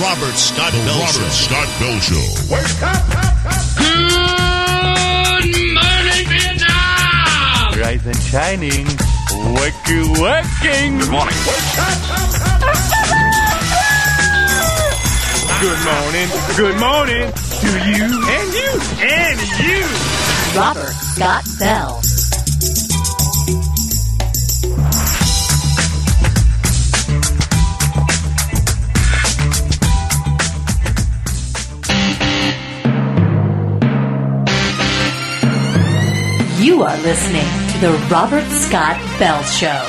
Robert Scott Bell Show. Scott Bell Show. Wake up! Good morning, Vietnam! Rise and shining. Working. Good morning. Good morning to you and you. Robert Scott Bell. You are listening to the Robert Scott Bell Show.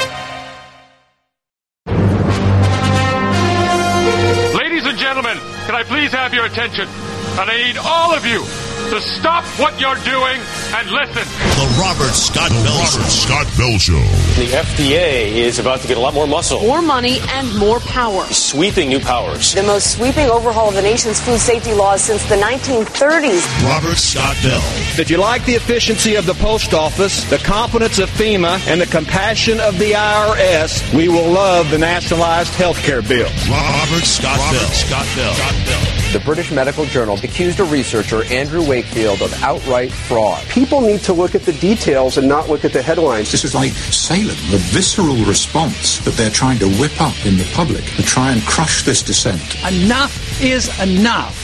Ladies and gentlemen, can I please have your attention? And I need all of you to stop what you're doing and listen. The Robert Scott Bell Show. Scott Bell Show. The FDA is about to get a lot more muscle. More money and more power. Sweeping new powers. The most sweeping overhaul of the nation's food safety laws since the 1930s. Robert Scott Bell. If you like the efficiency of the post office, the competence of FEMA, and the compassion of the IRS, we will love the nationalized health care bill. Robert Scott Bell. The British Medical Journal accused a researcher, Andrew Wakefield, of outright fraud. People need to look at the details and not look at the headlines. This is like Salem, the visceral response that they're trying to whip up in the public to try and crush this dissent. Enough is enough.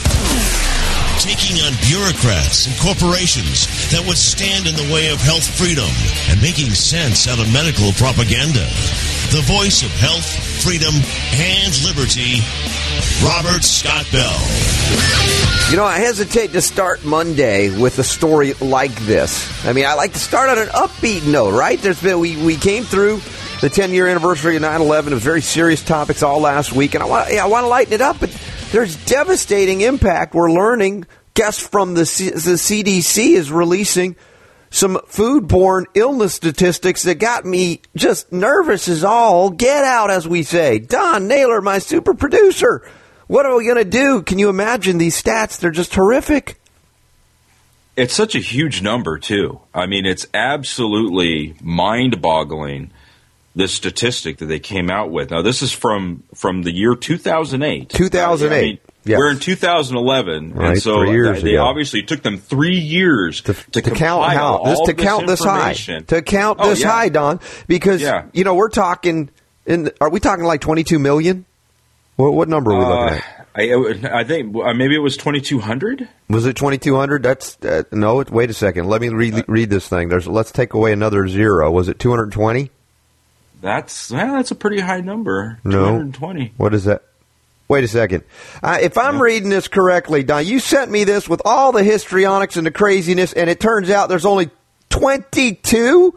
Taking on bureaucrats and corporations that would stand in the way of health freedom and making sense out of medical propaganda. The voice of health, freedom, and liberty, Robert Scott Bell. You know, I hesitate to start Monday with a story like this. I mean, I like to start on an upbeat note, right? We came through the 10-year anniversary of 9/11. It was very serious topics all last week, and I want to lighten it up, but there's devastating impact. We're learning, guests from the CDC is releasing some foodborne illness statistics that got me just nervous as all get out, as we say. Don Naylor, my super producer, what are we going to do? Can you imagine these stats? They're just horrific. It's such a huge number, too. I mean, it's absolutely mind-boggling, this statistic that they came out with. Now, this is from the year 2008. 2008. I mean, yes. We're in 20zaman, right, and so they obviously took them 3 years to count this high. To count this high, Don, because you know we're talking. Are we talking like 22 million? What number are we looking at? I think maybe it was 2,200. Was it 2,200? That's no. Wait a second. Let me read this thing. Let's take away another zero. Was it 220? That's a pretty high number. No. 220. What is that? Wait a second. If I'm reading this correctly, Don, you sent me this with all the histrionics and the craziness, and it turns out there's only 22?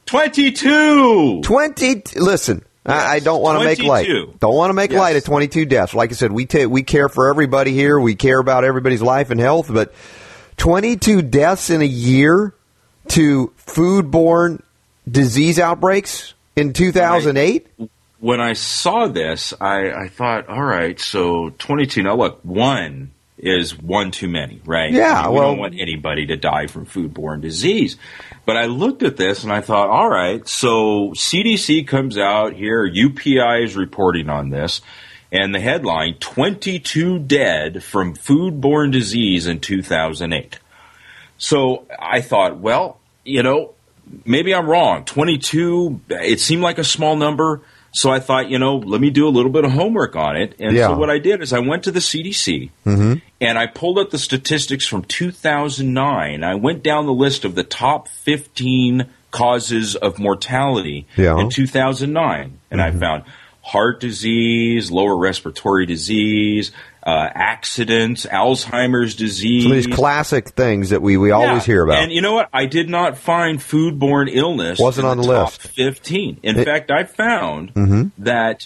22! Listen, yes, I don't want to make light. Don't want to make light of 22 deaths. Like I said, we care for everybody here. We care about everybody's life and health, but 22 deaths in a year to foodborne disease outbreaks in 2008? When I saw this, I thought, all right, so 22. Now, look, one is one too many, right? Yeah, we don't want anybody to die from foodborne disease. But I looked at this and I thought, all right, so CDC comes out here, UPI is reporting on this, and the headline, 22 dead from foodborne disease in 2008. So I thought, well, you know, maybe I'm wrong. 22, it seemed like a small number. So I thought, you know, let me do a little bit of homework on it. And so what I did is I went to the CDC and I pulled up the statistics from 2009. I went down the list of the top 15 causes of mortality in 2009. And I found heart disease, lower respiratory disease, accidents, Alzheimer's disease. Some of these classic things that we always hear about. And you know what? I did not find foodborne illness wasn't on the top list. 15. In fact, I found that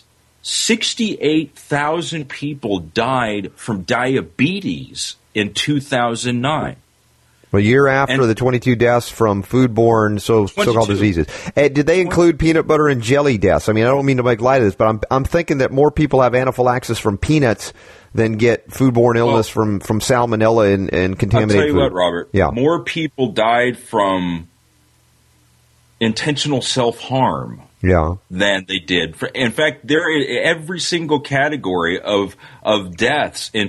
68,000 people died from diabetes in 2009. A year after the 22 deaths from foodborne so-called diseases. Did they include peanut butter and jelly deaths? I mean, I don't mean to make light of this, but I'm thinking that more people have anaphylaxis from peanuts than get foodborne illness from salmonella and contaminated food. I'll tell you what, Robert. Yeah. More people died from intentional self-harm than they did. In fact, every single category of deaths in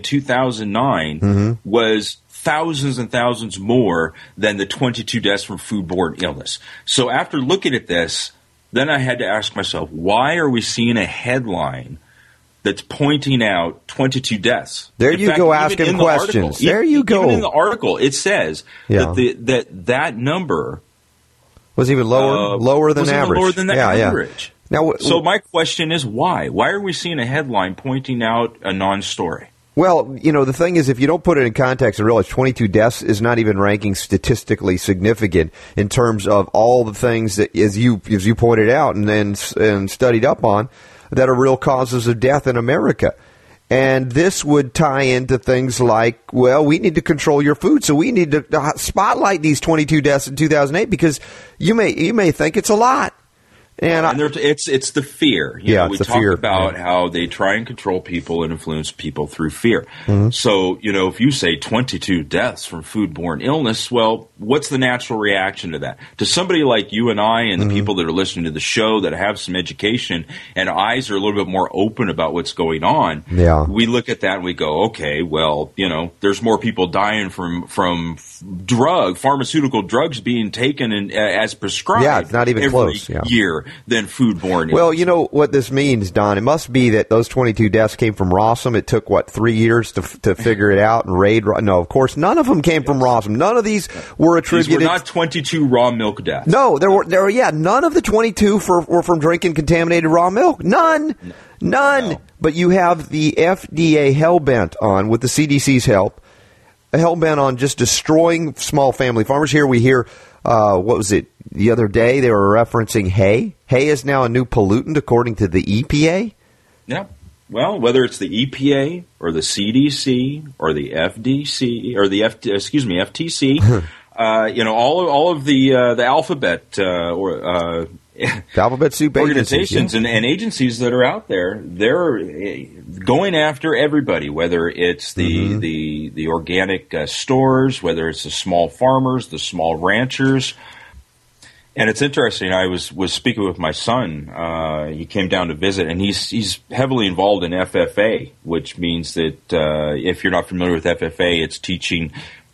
2009 was thousands and thousands more than the 22 deaths from foodborne illness. So after looking at this, then I had to ask myself, why are we seeing a headline that's pointing out 22 deaths? There you go, asking questions. There you go. Even in the article, it says that number was even lower than average. Lower than the average. Now, so my question is, why? Why are we seeing a headline pointing out a non-story? Well, the thing is, if you don't put it in context and realize 22 deaths is not even ranking statistically significant in terms of all the things that, as you pointed out and studied up on, that are real causes of death in America. And this would tie into things like, well, we need to control your food, so we need to spotlight these 22 deaths in 2008 because you may think it's a lot. And it's the fear. We talk about how they try and control people and influence people through fear. So, if you say 22 deaths from foodborne illness, well, what's the natural reaction to that? To somebody like you and I and the people that are listening to the show that have some education and eyes are a little bit more open about what's going on, we look at that and we go, okay, well, there's more people dying from pharmaceutical drugs being taken as prescribed. Yeah, it's not even every close. year than foodborne illness. Well, you know what this means, Don? It must be that those 22 deaths came from Rossum. It took, 3 years to figure it out and raid? No, of course, none of them came from Rossum. None of these were attributed. These were not 22 raw milk deaths. No, there were none of the 22 were from drinking contaminated raw milk. None. No. But you have the FDA hell-bent on, with the CDC's help, hell-bent on just destroying small family farmers. Here we hear, what was it, the other day they were referencing hay. Hay is now a new pollutant according to the EPA. Yeah. Well, whether it's the EPA or the CDC or the FDC or the FTC, all of the alphabet the alphabet soup organizations and agencies that are out there, they're going after everybody, whether it's the organic stores, whether it's the small farmers, the small ranchers. And it's interesting. I was speaking with my son. He came down to visit, and he's heavily involved in FFA, which means that if you're not familiar with FFA, it's teaching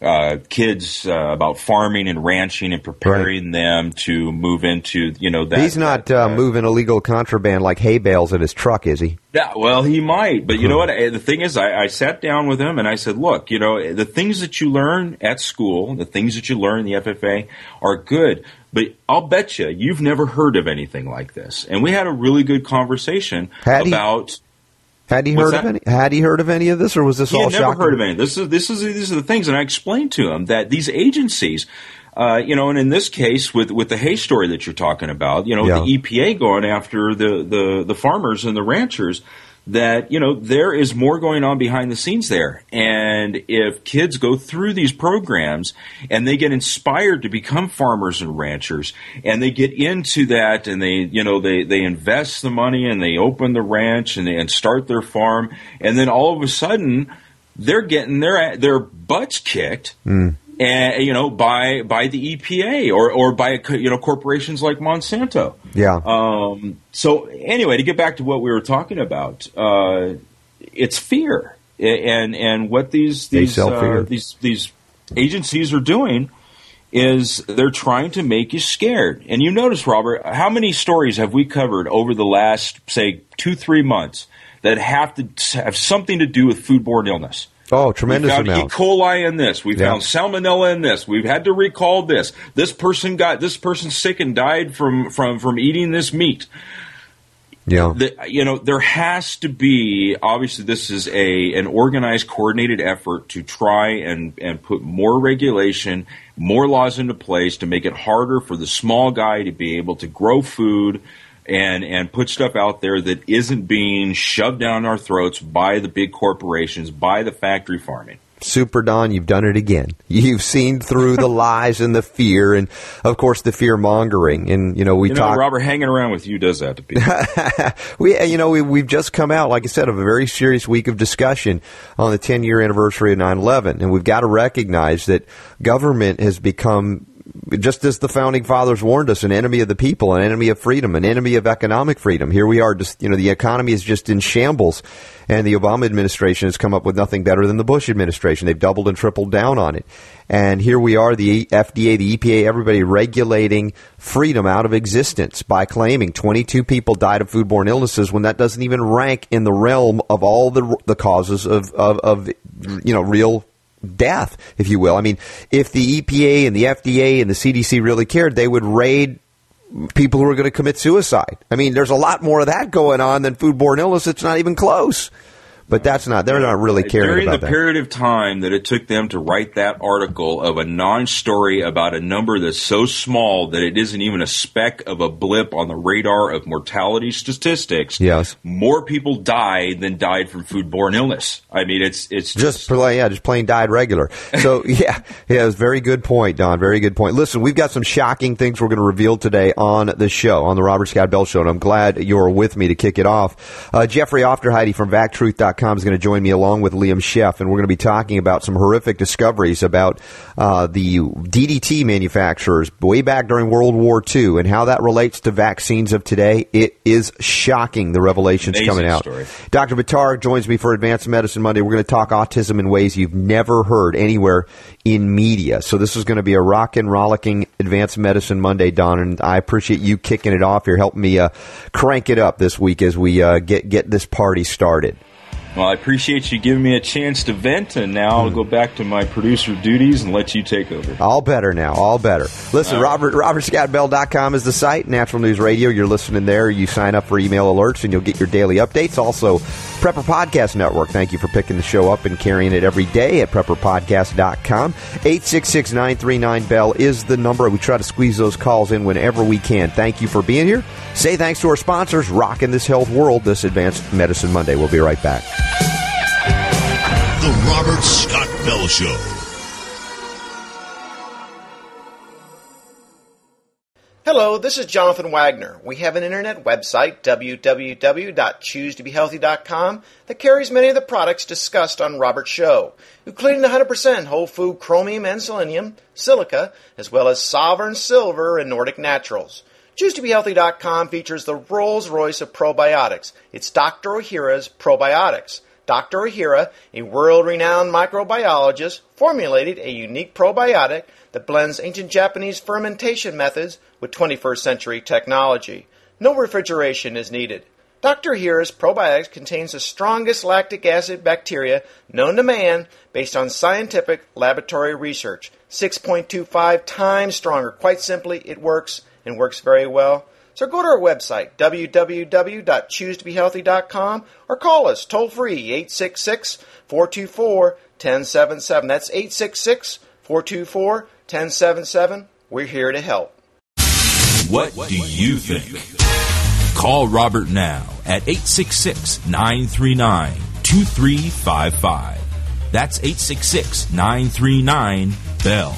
kids about farming and ranching and preparing them to move into that. He's not moving illegal contraband like hay bales in his truck, is he? Yeah, well, he might. But you know what? The thing is, I sat down with him and I said, look, the things that you learn at school, the things that you learn in the FFA are good. But I'll bet you've never heard of anything like this. And we had a really good conversation about. Had he heard of any of this, or was this all shocking? He had never heard of any. These are the things, and I explained to him that these agencies, and in this case with the hay story that you're talking about, the EPA going after the farmers and the ranchers, that there is more going on behind the scenes there. And if kids go through these programs and they get inspired to become farmers and ranchers, and they get into that, and they invest the money and they open the ranch and start their farm, and then all of a sudden they're getting their butts kicked. And by the EPA or by corporations like Monsanto. Yeah. So anyway, to get back to what we were talking about, it's fear, and what these agencies are doing is they're trying to make you scared. And you notice, Robert, how many stories have we covered over the last, say, 2-3 months that have something to do with foodborne illness? Oh, tremendous amount. We found E. coli in this. We found salmonella in this. We've had to recall this. This person's sick and died from eating this meat. Yeah. There has to be, obviously this is an organized, coordinated effort to try and put more regulation, more laws into place to make it harder for the small guy to be able to grow food and put stuff out there that isn't being shoved down our throats by the big corporations, by the factory farming. Super Don, you've done it again. You've seen through the lies and the fear, and of course the fear mongering. And Robert, hanging around with you does that to people. We've just come out, like I said, of a very serious week of discussion on the 10-year anniversary of 9/11, and we've got to recognize that government has become just as the founding fathers warned us, an enemy of the people, an enemy of freedom, an enemy of economic freedom. Here we are, just, the economy is just in shambles, and the Obama administration has come up with nothing better than the Bush administration. They've doubled and tripled down on it. And here we are, the FDA, the EPA, everybody regulating freedom out of existence by claiming 22 people died of foodborne illnesses when that doesn't even rank in the realm of all the causes of real death, if you will. I mean, if the EPA and the FDA and the CDC really cared, they would raid people who are going to commit suicide. I mean, there's a lot more of that going on than foodborne illness. It's not even close. But they're not really caring about that. During the period of time that it took them to write that article of a non-story about a number that's so small that it isn't even a speck of a blip on the radar of mortality statistics, yes, more people died than died from foodborne illness. I mean, it's just plain died regular. So, yeah, it's a very good point, Don. Very good point. Listen, we've got some shocking things we're going to reveal today on the show, on the Robert Scott Bell Show, and I'm glad you're with me to kick it off. Jeffrey Aufderheide from VacTruth.com is going to join me along with Liam Sheff, and we're going to be talking about some horrific discoveries about the DDT manufacturers way back during World War II and how that relates to vaccines of today. It is shocking, the revelations coming out. Story. Dr. Buttar joins me for Advanced Medicine Monday. We're going to talk autism in ways you've never heard anywhere in media. So this is going to be a rockin', rollicking Advanced Medicine Monday, Don, and I appreciate you kicking it off here, helping me crank it up this week as we get this party started. Well, I appreciate you giving me a chance to vent, and now I'll go back to my producer duties and let you take over. All better now, all better. Listen, RobertScottBell.com is the site, Natural News Radio. You're listening there. You sign up for email alerts, and you'll get your daily updates. Also, Prepper Podcast Network. Thank you for picking the show up and carrying it every day at PrepperPodcast.com. 866-939-BELL is the number. We try to squeeze those calls in whenever we can. Thank you for being here. Say thanks to our sponsors, rocking this health world, this Advanced Medicine Monday. We'll be right back. The Robert Scott Bell Show. Hello, this is Jonathan Wagner. We have an internet website, www.choosetobehealthy.com, that carries many of the products discussed on Robert's show, including the 100% whole food chromium and selenium, silica, as well as Sovereign Silver and Nordic Naturals. ChooseToBeHealthy.com features the Rolls-Royce of probiotics. It's Dr. Ohhira's Probiotics. Dr. Ohhira, a world-renowned microbiologist, formulated a unique probiotic that blends ancient Japanese fermentation methods with 21st century technology. No refrigeration is needed. Dr. Ohhira's probiotics contains the strongest lactic acid bacteria known to man based on scientific laboratory research. 6.25 times stronger. Quite simply, it works and works very well. So go to our website, www.choosetobehealthy.com, or call us toll-free, 866-424-1077. That's 866-424-1077. We're here to help. What do you think? Call Robert now at 866-939-2355. That's 866-939-BELL.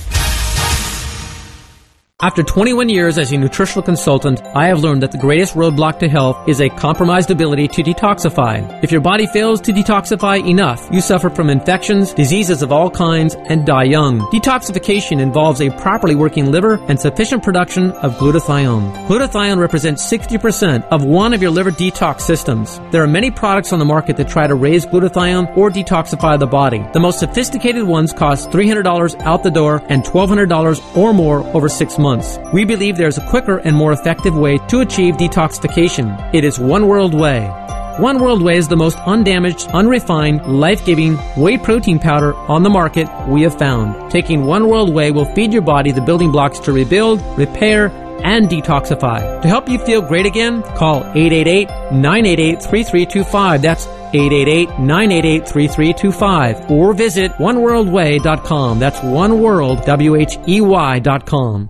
After 21 years as a nutritional consultant, I have learned that the greatest roadblock to health is a compromised ability to detoxify. If your body fails to detoxify enough, you suffer from infections, diseases of all kinds, and die young. Detoxification involves a properly working liver and sufficient production of glutathione. Glutathione represents 60% of one of your liver detox systems. There are many products on the market that try to raise glutathione or detoxify the body. The most sophisticated ones cost $300 out the door and $1,200 or more over 6 months. We believe there's a quicker and more effective way to achieve detoxification. It is One World Whey. One World Whey is the most undamaged, unrefined, life-giving whey protein powder on the market we have found. Taking One World Whey will feed your body the building blocks to rebuild, repair, and detoxify. To help you feel great again, call 888-988-3325. That's 888-988-3325. Or visit oneworldwhey.com. That's oneworld.com.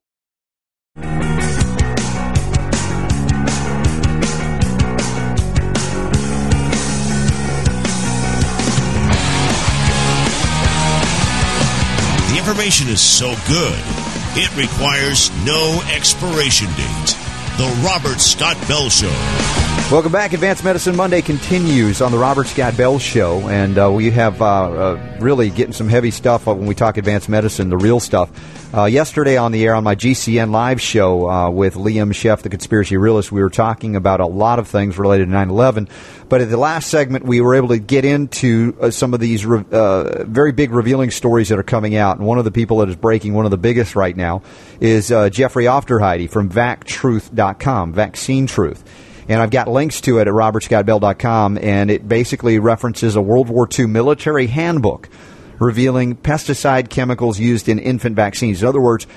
Information is so good, it requires no expiration date. The Robert Scott Bell Show. Welcome back. Advanced Medicine Monday continues on the Robert Scott Bell Show, and we have really getting some heavy stuff when we talk advanced medicine, the real stuff. Yesterday on the air on my GCN live show with Liam Sheff, the conspiracy realist, we were talking about a lot of things related to 9/11, but at the last segment we were able to get into some of these very big revealing stories that are coming out, and one of the people that is breaking, one of the biggest right now, is Jeffrey Aufderheide from VacTruth.com, Vaccine Truth. And I've got links to it at robertscottbell.com, and it basically references a World War II military handbook revealing pesticide chemicals used in infant vaccines. In other words,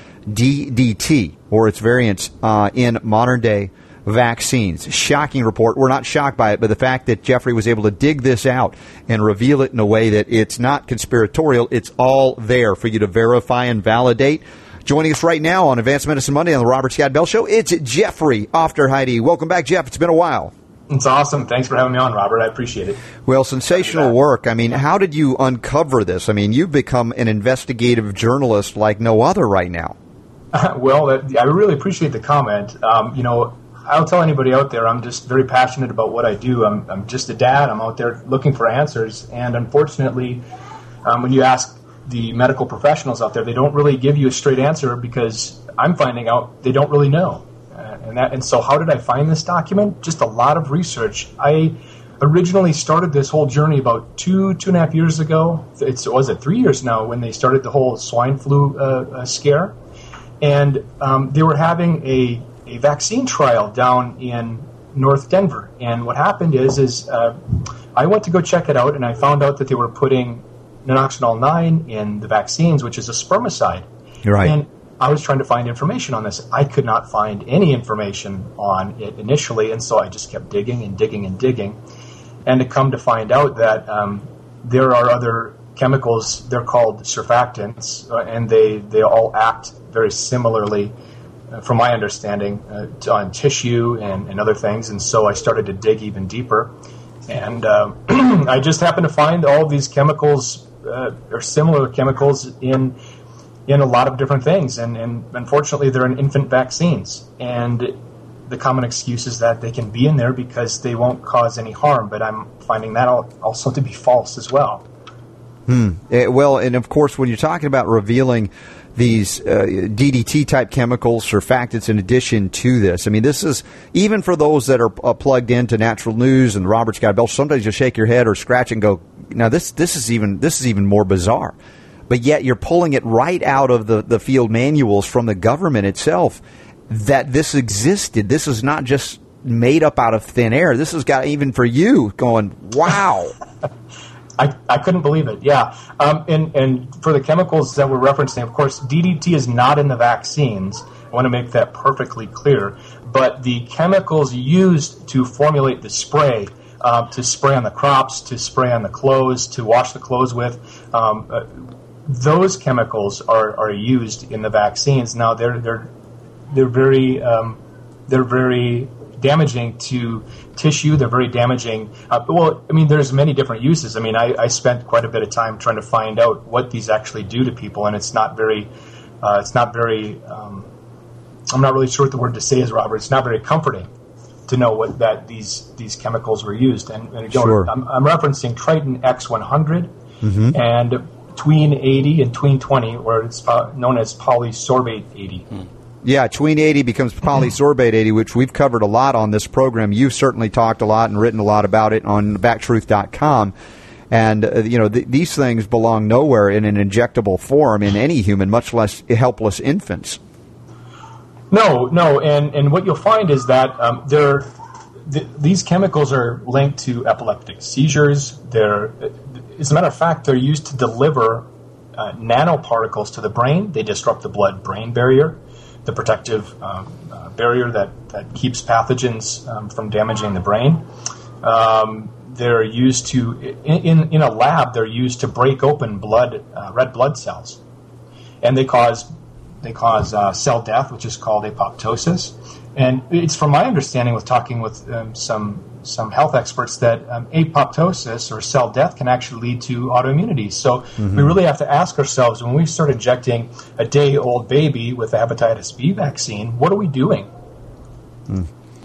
DDT, or its variants in modern-day vaccines. Shocking report. We're not shocked by it, but the fact that Jeffrey was able to dig this out and reveal it in a way that it's not conspiratorial, it's all there for you to verify and validate. Joining us right now on Advanced Medicine Monday on the Robert Scott Bell Show, it's Jeffrey Aufderheide. Welcome back, Jeff. It's been a while. It's awesome. Thanks for having me on, Robert. I appreciate it. Well, sensational work. I mean, how did you uncover this? I mean, you've become an investigative journalist like no other right now. Well, I really appreciate the comment. I'll tell anybody out there, I'm just very passionate about what I do. I'm just a dad. I'm out there looking for answers. And unfortunately, when you ask the medical professionals out there, they don't really give you a straight answer because I'm finding out they don't really know. And so how did I find this document? Just a lot of research. I originally started this whole journey about two and a half years ago. Was it 3 years now when they started the whole swine flu scare? And they were having a vaccine trial down in North Denver. And what happened is I went to go check it out, and I found out that they were putting Nonoxynol 9 in the vaccines, which is a spermicide. Right. And I was trying to find information on this. I could not find any information on it initially, and so I just kept digging and digging and digging. And to come to find out that there are other chemicals, they're called surfactants, and they all act very similarly, from my understanding, on tissue and other things. And so I started to dig even deeper. And I just happened to find all of these chemicals, or similar chemicals, in a lot of different things. And unfortunately, they're in infant vaccines. And the common excuse is that they can be in there because they won't cause any harm. But I'm finding that also to be false as well. Well, and of course, when you're talking about revealing these DDT-type chemicals, surfactants, in addition to this, I mean, this is, even for those that are plugged into Natural News and Robert Scott Bell, sometimes you shake your head or scratch and go, now this is even more bizarre. But yet you're pulling it right out of the field manuals from the government itself that this existed. This is not just made up out of thin air. This has got, even for you, going, wow. I couldn't believe it, yeah. And for the chemicals that we're referencing, of course, DDT is not in the vaccines. I want to make that perfectly clear. But the chemicals used to formulate the spray, to spray on the crops, to spray on the clothes, to wash the clothes with, those chemicals are used in the vaccines. Now they're very damaging to tissue. They're very damaging. There's many different uses. I mean, I spent quite a bit of time trying to find out what these actually do to people, and it's not very. I'm not really sure what the word to say is, Robert. It's not very comforting to know that these chemicals were used. And again, sure. I'm referencing Triton X100 and Tween 80 and Tween 20, or it's known as polysorbate 80. Yeah, Tween 80 becomes polysorbate 80, which we've covered a lot on this program. You've certainly talked a lot and written a lot about it on VacTruth.com. And, these things belong nowhere in an injectable form in any human, much less helpless infants. No, and what you'll find is that these chemicals are linked to epileptic seizures. As a matter of fact, they're used to deliver nanoparticles to the brain. They disrupt the blood-brain barrier, the protective barrier that keeps pathogens from damaging the brain. They're used to, in a lab, they're used to break open red blood cells, and they cause cell death, which is called apoptosis. And it's from my understanding, with talking with some health experts, that apoptosis or cell death can actually lead to autoimmunity. So we really have to ask ourselves, when we start injecting a day-old baby with a hepatitis B vaccine, what are we doing?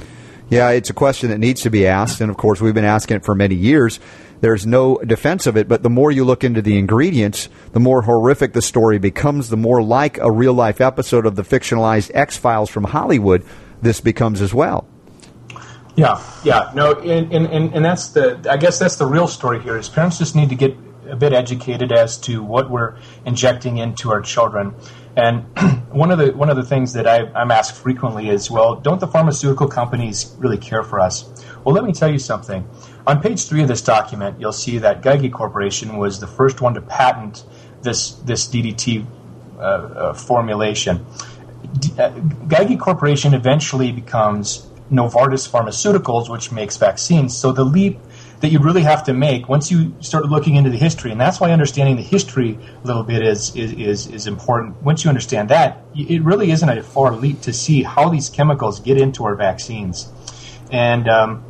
Yeah, it's a question that needs to be asked, and of course we've been asking it for many years. There's no defense of it, but the more you look into the ingredients, the more horrific the story becomes, the more like a real-life episode of the fictionalized X-Files from Hollywood this becomes as well. Yeah, no, and that's I guess that's the real story here, is parents just need to get a bit educated as to what we're injecting into our children. And one of the things that I'm asked frequently is, well, don't the pharmaceutical companies really care for us? Well, let me tell you something. On page 3 of this document, you'll see that Geigy Corporation was the first one to patent this DDT formulation. Geigy Corporation eventually becomes Novartis Pharmaceuticals, which makes vaccines. So the leap that you really have to make once you start looking into the history, and that's why understanding the history a little bit is important. Once you understand that, it really isn't a far leap to see how these chemicals get into our vaccines. And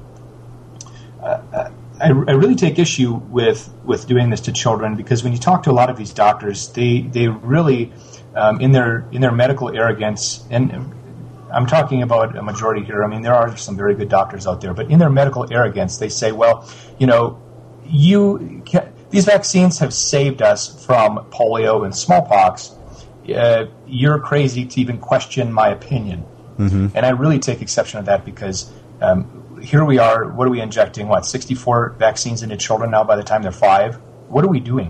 I really take issue with doing this to children, because when you talk to a lot of these doctors, they really in their medical arrogance, and I'm talking about a majority here. I mean, there are some very good doctors out there, but in their medical arrogance, they say, well, these vaccines have saved us from polio and smallpox. You're crazy to even question my opinion. Mm-hmm. And I really take exception to that, because here we are, what are we injecting, 64 vaccines into children now by the time they're 5? What are we doing?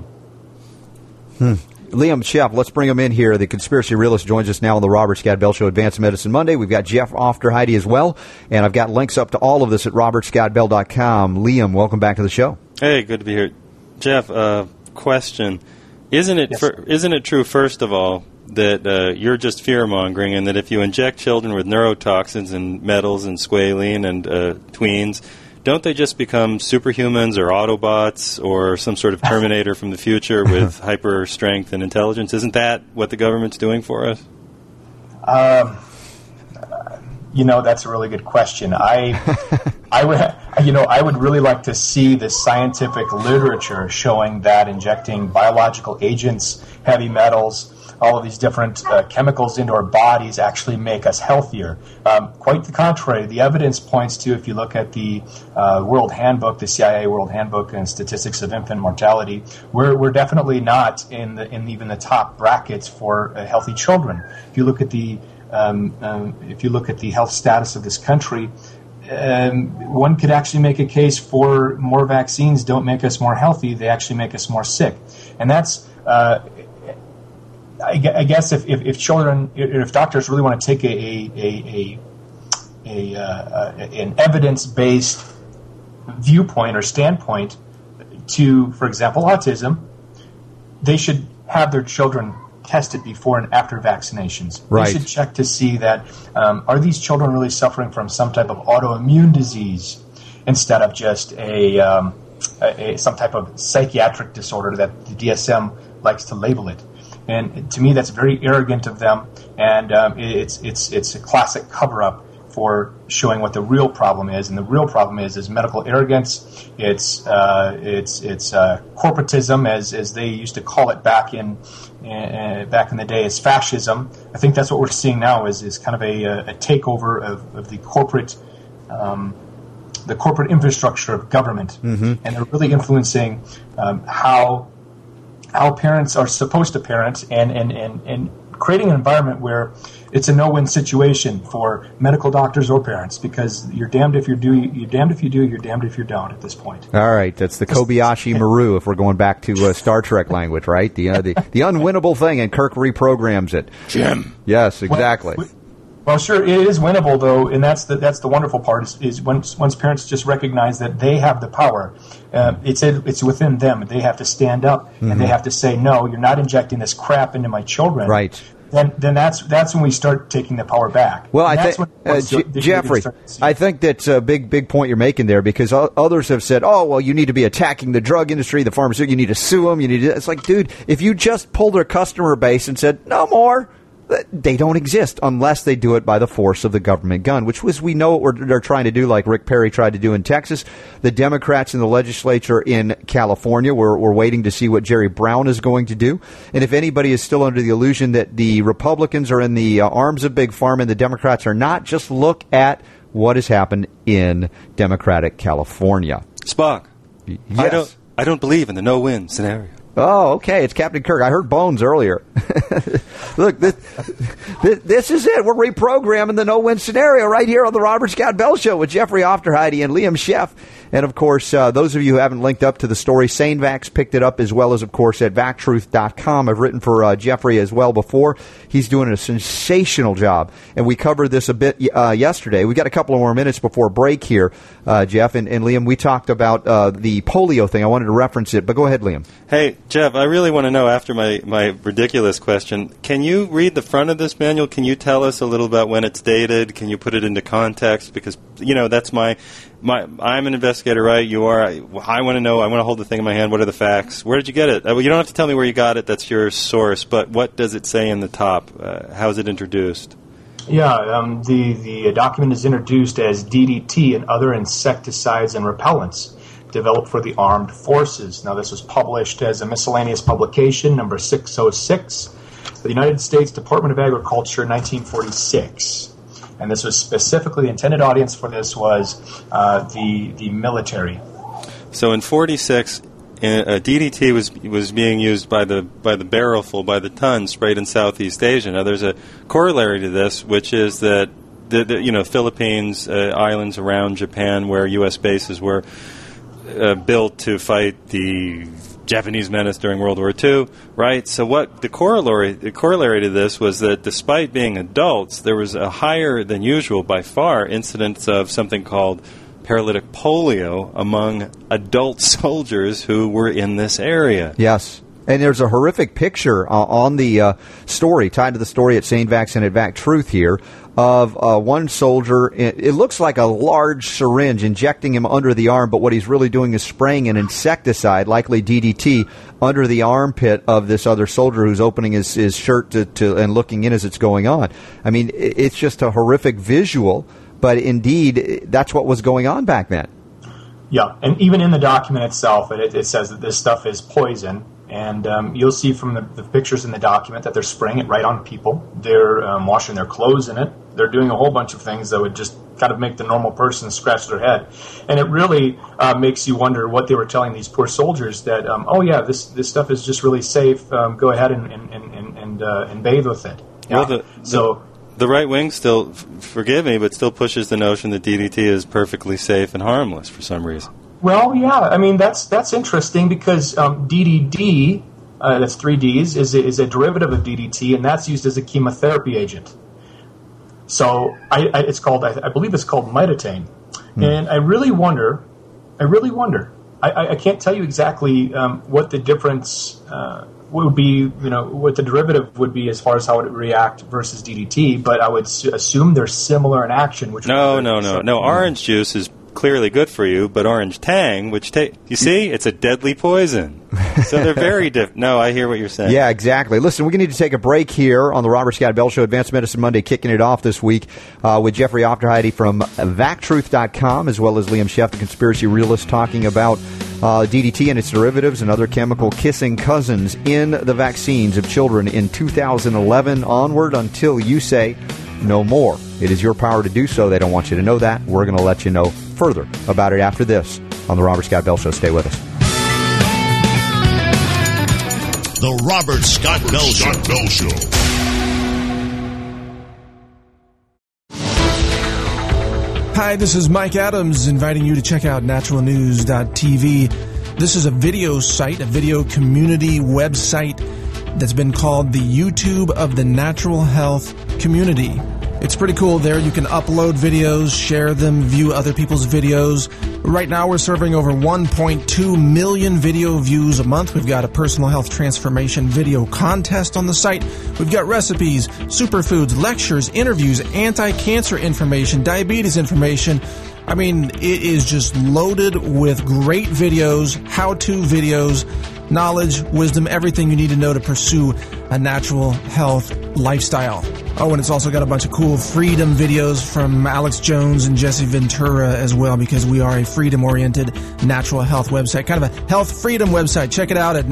Liam Scheff, let's bring him in here. The conspiracy realist joins us now on the Robert Scott Bell Show, Advanced Medicine Monday. We've got Jeff Aufderheide as well, and I've got links up to all of this at robertscottbell.com. Liam, welcome back to the show. Hey, good to be here. Jeff, question. Isn't it true, first of all, that you're just fear-mongering, and that if you inject children with neurotoxins and metals and squalene and tweens, don't they just become superhumans or Autobots or some sort of Terminator from the future with hyper strength and intelligence? Isn't that what the government's doing for us? That's a really good question. I would really like to see the scientific literature showing that injecting biological agents, heavy metals, all of these different chemicals into our bodies actually make us healthier. Quite the contrary. The evidence points to, if you look at the World Handbook, the CIA World Handbook and Statistics of Infant Mortality, we're definitely not in even the top brackets for healthy children. If you look at the health status of this country, one could actually make a case for more vaccines don't make us more healthy; they actually make us more sick, and that's. I guess if children, if doctors really want to take an evidence-based viewpoint or standpoint to, for example, autism, they should have their children tested before and after vaccinations. Right. They should check to see that are these children really suffering from some type of autoimmune disease instead of just some type of psychiatric disorder that the DSM likes to label it. And to me, that's very arrogant of them, and it's a classic cover-up for showing what the real problem is. And the real problem is medical arrogance. It's corporatism, as they used to call it back in the day, as fascism. I think that's what we're seeing now is kind of a takeover of the corporate infrastructure of government, and they're really influencing how parents are supposed to parent, and creating an environment where it's a no-win situation for medical doctors or parents, because you're damned if you do, you're damned if you do, you're damned if you don't at this point. All right, that's the Kobayashi Maru, if we're going back to Star Trek language, right? The unwinnable thing, and Kirk reprograms it. Jim. Yes, exactly. Well, sure, it is winnable, though, and that's the wonderful part is once parents just recognize that they have the power. It's within them. They have to stand up, and they have to say, no, you're not injecting this crap into my children. Right. Then that's when we start taking the power back. Well, I think, Jeffrey, I think that's a big point you're making there, because others have said, oh, well, you need to be attacking the drug industry, the pharmaceutical, you need to sue them. It's like, dude, if you just pull their customer base and said, no more, they don't exist unless they do it by the force of the government gun, which we know what they're trying to do, like Rick Perry tried to do in Texas. The Democrats in the legislature in California, we're waiting to see what Jerry Brown is going to do. And if anybody is still under the illusion that the Republicans are in the arms of Big Pharma and the Democrats are not, just look at what has happened in Democratic California. Spock, Yes. I don't believe in the no-win scenario. Oh, okay. It's Captain Kirk. I heard Bones earlier. Look, this is it. We're reprogramming the no-win scenario right here on the Robert Scott Bell Show with Jeffrey Ofterheide and Liam Sheff. And, of course, those of you who haven't linked up to the story, SaneVax picked it up as well as, of course, at VacTruth.com. I've written for Jeffrey as well before. He's doing a sensational job. And we covered this a bit yesterday. We've got a couple of more minutes before break here, Jeff. And Liam, we talked about the polio thing. I wanted to reference it, but go ahead, Liam. Hey, Jeff, I really want to know, after my ridiculous question, can you read the front of this manual? Can you tell us a little about when it's dated? Can you put it into context? Because, that's I'm an investigator, right? You are. I want to know. I want to hold the thing in my hand. What are the facts? Where did you get it? You don't have to tell me where you got it. That's your source. But what does it say in the top? How is it introduced? Yeah, the document is introduced as DDT and other insecticides and repellents developed for the armed forces. Now, this was published as a miscellaneous publication, number 606, the United States Department of Agriculture, 1946. And this was specifically, the intended audience for this was the military. So in 46, DDT was being used by the barrelful, by the ton, sprayed in Southeast Asia. Now there's a corollary to this, which is that the Philippines, islands around Japan, where U.S. bases were built to fight the Japanese menace during World War II, right? So what the corollary to this was that despite being adults, there was a higher than usual, by far, incidence of something called paralytic polio among adult soldiers who were in this area. Yes. And there's a horrific picture on the story, tied to the story at SaneVax and at VacTruth here, of one soldier. It looks like a large syringe injecting him under the arm, but what he's really doing is spraying an insecticide, likely DDT, under the armpit of this other soldier who's opening his shirt to and looking in as it's going on. I mean, it's just a horrific visual, but indeed, that's what was going on back then. Yeah, and even in the document itself, it says that this stuff is poison. And you'll see from the pictures in the document that they're spraying it right on people. They're washing their clothes in it. They're doing a whole bunch of things that would just kind of make the normal person scratch their head. And it really makes you wonder what they were telling these poor soldiers that, this stuff is just really safe. Go ahead and bathe with it. Yeah. Well, the right wing still, forgive me, but still pushes the notion that DDT is perfectly safe and harmless for some reason. Well, yeah, I mean, that's interesting because DDD, that's 3 Ds, is a derivative of DDT, and that's used as a chemotherapy agent. So it's called, I believe it's called mitotane. And I really wonder, I can't tell you exactly what the difference would be, what the derivative would be as far as how it would react versus DDT, but I would assume they're similar in action. No. Orange juice is clearly good for you, but orange tang, you see, it's a deadly poison. So they're very different. No, I hear what you're saying. Yeah, exactly. Listen, we're going to need to take a break here on the Robert Scott Bell Show, Advanced Medicine Monday, kicking it off this week with Jeffrey Ofterheide from VacTruth.com, as well as Liam Sheff, the conspiracy realist, talking about DDT and its derivatives and other chemical kissing cousins in the vaccines of children in 2011 onward until you say no more. It is your power to do so. They don't want you to know that. We're going to let you know further about it after this on the Robert Scott Bell Show. Stay with us. The Robert Scott Bell Show. Hi, this is Mike Adams inviting you to check out naturalnews.tv. This is a video site, a video community website that's been called the YouTube of the natural health community. It's pretty cool there. You can upload videos, share them, view other people's videos. Right now we're serving over 1.2 million video views a month. We've got a personal health transformation video contest on the site. We've got recipes, superfoods, lectures, interviews, anti-cancer information, diabetes information. I mean, it is just loaded with great videos, how-to videos, knowledge, wisdom, everything you need to know to pursue a natural health lifestyle. Oh, and it's also got a bunch of cool freedom videos from Alex Jones and Jesse Ventura as well, because we are a freedom-oriented natural health website, kind of a health freedom website. Check it out at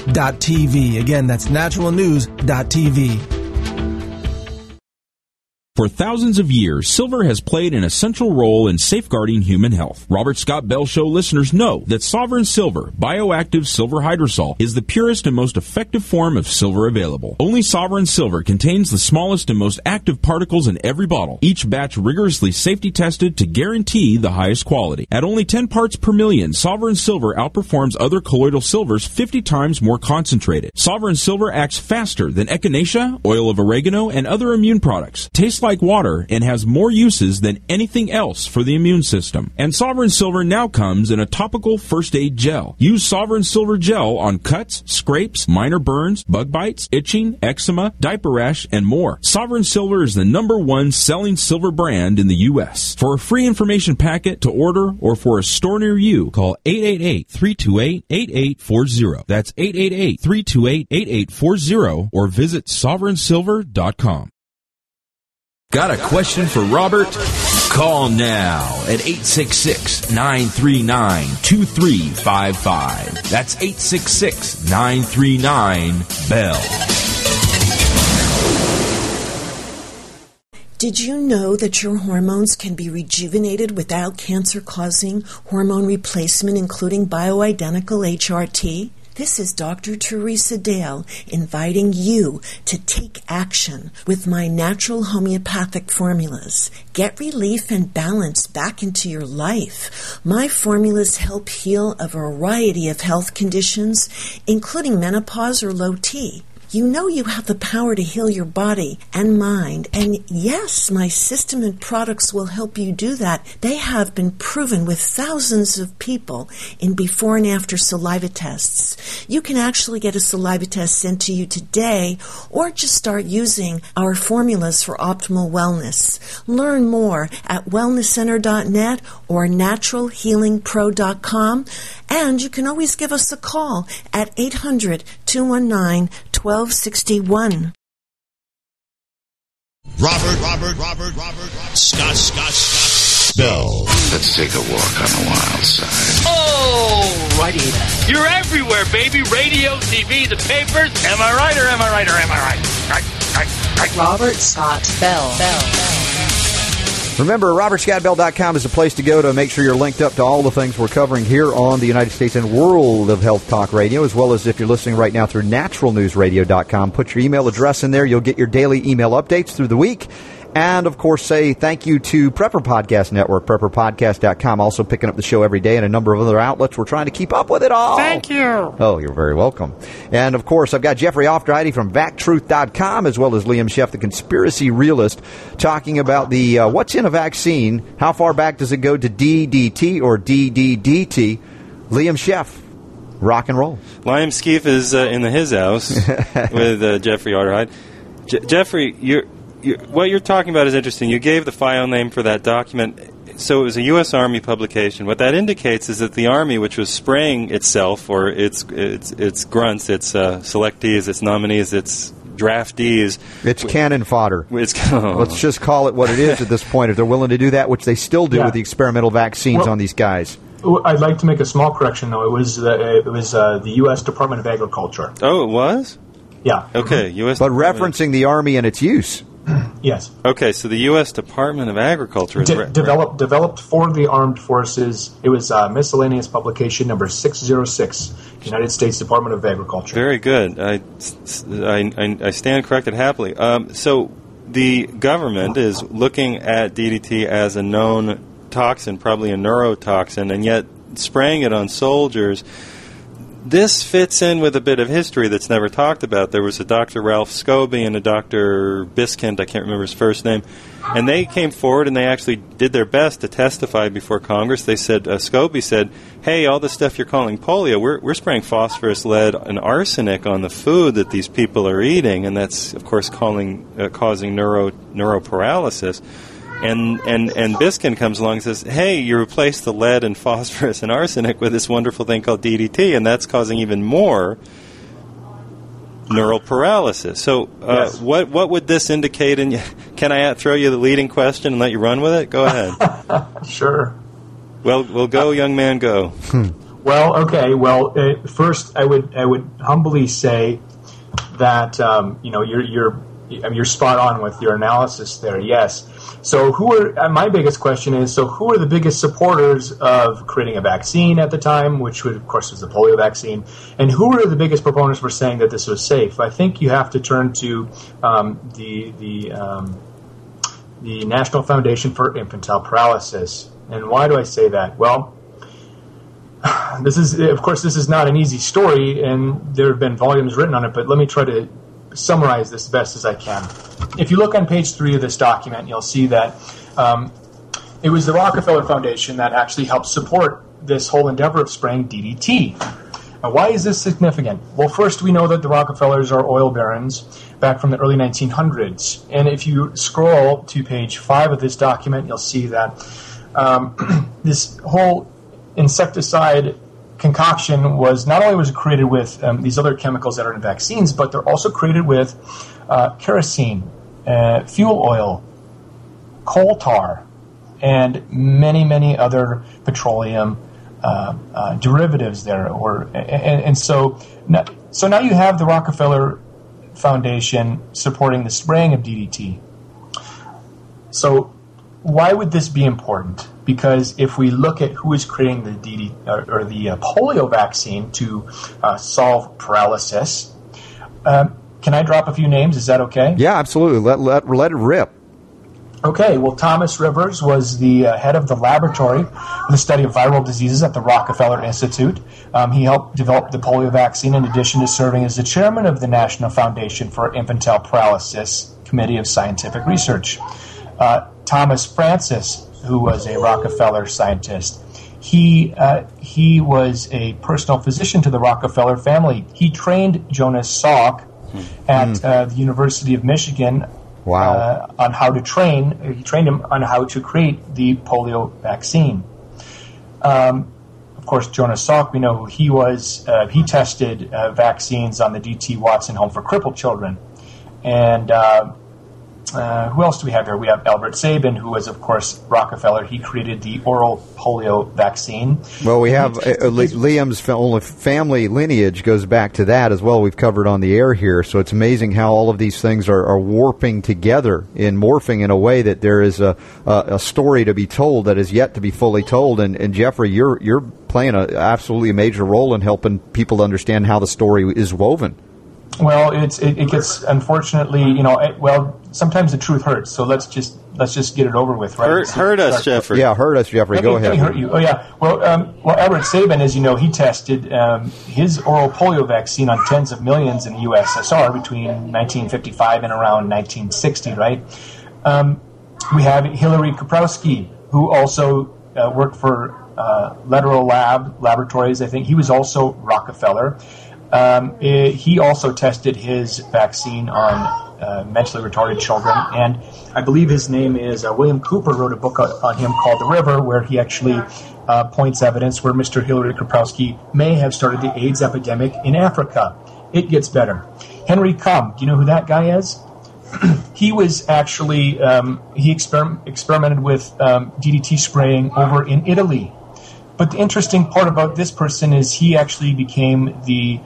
naturalnews.tv. Again, that's naturalnews.tv. For thousands of years, silver has played an essential role in safeguarding human health. Robert Scott Bell Show listeners know that Sovereign Silver, bioactive silver hydrosol, is the purest and most effective form of silver available. Only Sovereign Silver contains the smallest and most active particles in every bottle, each batch rigorously safety tested to guarantee the highest quality. At only 10 parts per million, Sovereign Silver outperforms other colloidal silvers 50 times more concentrated. Sovereign Silver acts faster than echinacea, oil of oregano, and other immune products. Tastes like water and has more uses than anything else for the immune system. And Sovereign Silver now comes in a topical first aid gel. Use Sovereign Silver gel on cuts, scrapes, minor burns, bug bites, itching, eczema, diaper rash, and more. Sovereign Silver is the #1 selling silver brand in the U.S. For a free information packet to order or for a store near you, call 888-328-8840. That's 888-328-8840 or visit sovereignsilver.com. Got a question for Robert? Call now at 866-939-2355. That's 866-939-BELL. Did you know that your hormones can be rejuvenated without cancer-causing hormone replacement, including bioidentical HRT? This is Dr. Teresa Dale inviting you to take action with my natural homeopathic formulas. Get relief and balance back into your life. My formulas help heal a variety of health conditions, including menopause or low T. You know you have the power to heal your body and mind, and yes, my system and products will help you do that. They have been proven with thousands of people in before and after saliva tests. You can actually get a saliva test sent to you today, or just start using our formulas for optimal wellness. Learn more at wellnesscenter.net or naturalhealingpro.com, and you can always give us a call at 800-219-1261. Robert, Scott Bell. Let's take a walk on the wild side. Oh, righty then. You're everywhere, baby. Radio, TV, the papers. Am I right or am I right or am I right? Right. Robert Scott Bell. Remember, robertscottbell.com is the place to go to make sure you're linked up to all the things we're covering here on the United States and World of Health Talk Radio, as well as if you're listening right now through naturalnewsradio.com. Put your email address in there. You'll get your daily email updates through the week. And, of course, say thank you to Prepper Podcast Network, prepperpodcast.com, also picking up the show every day, and a number of other outlets. We're trying to keep up with it all. Thank you. Oh, you're very welcome. And, of course, I've got Jeffrey Oftrighty from VacTruth.com, as well as Liam Sheff, the conspiracy realist, talking about the what's in a vaccine, how far back does it go to DDT or DDDT. Liam Sheff, rock and roll. Liam Skeef is in his house with Jeffrey Oftrighty. Jeffrey, what you're talking about is interesting. You gave the file name for that document. So it was a U.S. Army publication. What that indicates is that the Army, which was spraying itself, or its grunts, its selectees, its nominees, its draftees. It's cannon fodder. Let's just call it what it is at this point. If they're willing to do that, which they still do with the experimental vaccines on these guys. I'd like to make a small correction, though. It was the U.S. Department of Agriculture. Oh, it was? Yeah. Okay, U.S. But referencing the Army and its use. Yes. Okay, so the U.S. Department of Agriculture is developed for the armed forces. It was miscellaneous publication number 606, United States Department of Agriculture. Very good. I stand corrected happily. So the government is looking at DDT as a known toxin, probably a neurotoxin, and yet spraying it on soldiers. This fits in with a bit of history that's never talked about. There was a Dr. Ralph Scobie and a Dr. Biskind, I can't remember his first name, and they came forward and they actually did their best to testify before Congress. They said, Scobie said, hey, all the stuff you're calling polio, we're spraying phosphorus, lead, and arsenic on the food that these people are eating, and that's, of course, causing neuroparalysis. And Biskind comes along and says, hey, you replaced the lead and phosphorus and arsenic with this wonderful thing called DDT, and that's causing even more neural paralysis. So yes. What would this indicate? And can I throw you the leading question and let you run with it? Go ahead. Sure. Well, we'll go, young man, go. Well, okay. Well, first, I would humbly say that you're spot on with your analysis there. Yes. So my biggest question is, so who are the biggest supporters of creating a vaccine at the time, which of course was the polio vaccine, and who are the biggest proponents for saying that this was safe? I think you have to turn to the National Foundation for Infantile Paralysis. And why do I say that? Well, this is not an easy story, and there have been volumes written on it, but let me try to summarize this best as I can. If you look on page 3 of this document, you'll see that it was the Rockefeller Foundation that actually helped support this whole endeavor of spraying DDT. Now, why is this significant? Well, first, we know that the Rockefellers are oil barons back from the early 1900s. And if you scroll to page 5 of this document, you'll see that this whole insecticide concoction was not only created with these other chemicals that are in vaccines, but they're also created with kerosene, fuel oil, coal tar, and many, many other petroleum derivatives there. So now you have the Rockefeller Foundation supporting the spraying of DDT. So why would this be important? Because if we look at who is creating the the polio vaccine to solve paralysis, can I drop a few names? Is that okay? Yeah, absolutely. Let it rip. Okay. Well, Thomas Rivers was the head of the laboratory for the study of viral diseases at the Rockefeller Institute. He helped develop the polio vaccine in addition to serving as the chairman of the National Foundation for Infantile Paralysis Committee of Scientific Research. Thomas Francis, who was a Rockefeller scientist, he was a personal physician to the Rockefeller family. He trained Jonas Salk at the University of Michigan on how to train. He trained him on how to create the polio vaccine. Of course, Jonas Salk, we know who he was. He tested vaccines on the D.T. Watson Home for Crippled Children. And who else do we have here? We have Albert Sabin, who was, of course, Rockefeller. He created the oral polio vaccine. Well, we have Liam's family lineage goes back to that as well. We've covered on the air here. So it's amazing how all of these things are warping together and morphing in a way that there is a story to be told that is yet to be fully told. And Jeffrey, you're playing an absolutely major role in helping people understand how the story is woven. Well, it gets, unfortunately, sometimes the truth hurts. So let's just get it over with, right? Hurt us, Jeffrey. Yeah, hurt us, Jeffrey. Go ahead. Let me hurt you. Oh, yeah. Well, Albert Sabin, as you know, he tested his oral polio vaccine on tens of millions in the USSR between 1955 and around 1960, right? We have Hillary Kaprowski, who also worked for Lateral Laboratories. I think he was also Rockefeller. He also tested his vaccine on mentally retarded children, and I believe his name is William Cooper wrote a book on him called The River, where he actually points evidence where Mr. Hillary Kaprowski may have started the AIDS epidemic in Africa. It gets better. Henry Cum, do you know who that guy is? He was actually, he experimented with DDT spraying over in Italy. But the interesting part about this person is he actually became the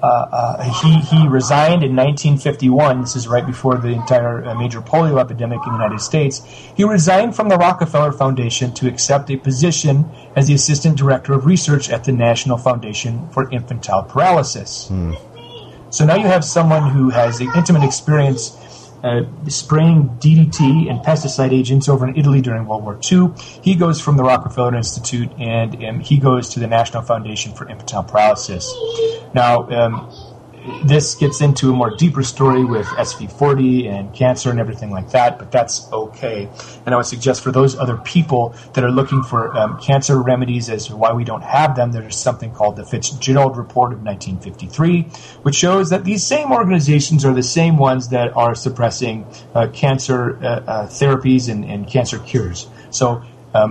he resigned in 1951. This is right before the entire major polio epidemic in the United States. He resigned from the Rockefeller Foundation to accept a position as the Assistant Director of Research at the National Foundation for Infantile Paralysis. So now you have someone who has the intimate experience spraying DDT and pesticide agents over in Italy during World War II. He goes from the Rockefeller Institute and he goes to the National Foundation for Infantile Paralysis. Now, this gets into a more deeper story with SV40 and cancer and everything like that, but that's okay. And I would suggest for those other people that are looking for cancer remedies as to why we don't have them, there's something called the Fitzgerald Report of 1953, which shows that these same organizations are the same ones that are suppressing cancer therapies and cancer cures. So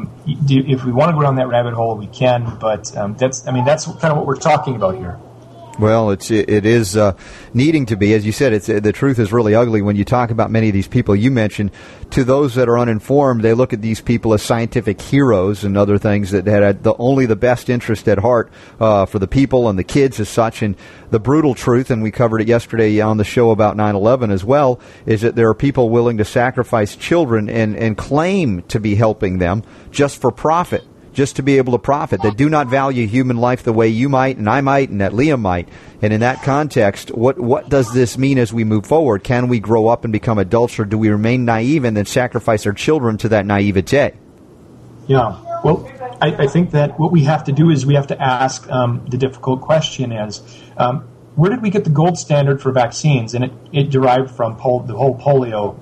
if we want to go down that rabbit hole, we can, but that's kind of what we're talking about here. Well, it is needing to be. As you said, the truth is really ugly when you talk about many of these people you mentioned. To those that are uninformed, they look at these people as scientific heroes and other things that had only the best interest at heart for the people and the kids as such. And the brutal truth, and we covered it yesterday on the show about 9/11 as well, is that there are people willing to sacrifice children and claim to be helping them just for profit. Just to be able to profit, that do not value human life the way you might and I might and that Liam might. And in that context, what does this mean as we move forward? Can we grow up and become adults, or do we remain naive and then sacrifice our children to that naivete? Yeah, well, I think that what we have to do is we have to ask the difficult question is, where did we get the gold standard for vaccines? And it derived from the whole polio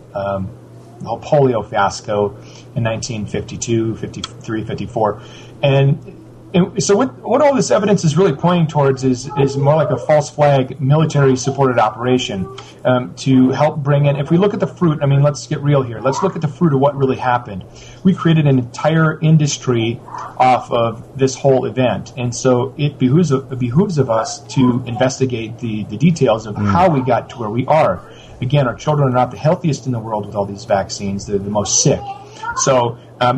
fiasco in 1952, 53, 54. And so what all this evidence is really pointing towards is more like a false flag military-supported operation to help bring in. If we look at the fruit, I mean, let's get real here. Let's look at the fruit of what really happened. We created an entire industry off of this whole event. And so it behooves of us to investigate the details of how we got to where we are. Again, our children are not the healthiest in the world with all these vaccines. They're the most sick. So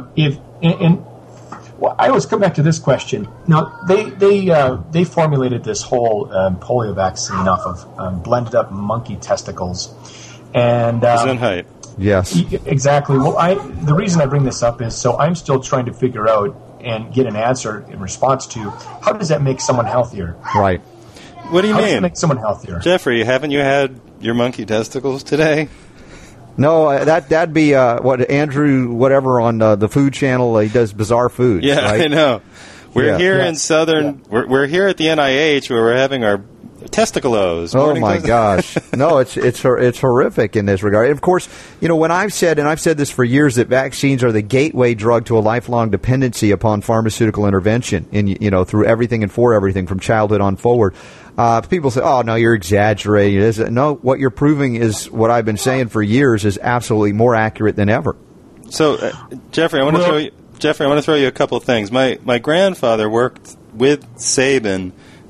well, I always come back to this question. Now, they formulated this whole polio vaccine off of blended up monkey testicles. And Gesundheit. Yes. Exactly. Well, the reason I bring this up is so I'm still trying to figure out and get an answer in response to how does that make someone healthier? Right. What do you mean? How does it make someone healthier? Jeffrey, haven't you had your monkey testicles today? No, that'd be what Andrew, whatever on the Food Channel. He does bizarre foods. Yeah, right? I know. We're here in Southern. Yeah. We're here at the NIH where we're having our testiculos. Oh my gosh! No, it's horrific in this regard. And of course, when I've said, and I've said this for years, that vaccines are the gateway drug to a lifelong dependency upon pharmaceutical intervention. Through everything and for everything from childhood on forward. People say, "Oh no, you're exaggerating." No, what you're proving is what I've been saying for years is absolutely more accurate than ever. So, Jeffrey, I want to throw you a couple of things. My grandfather worked with Sabin.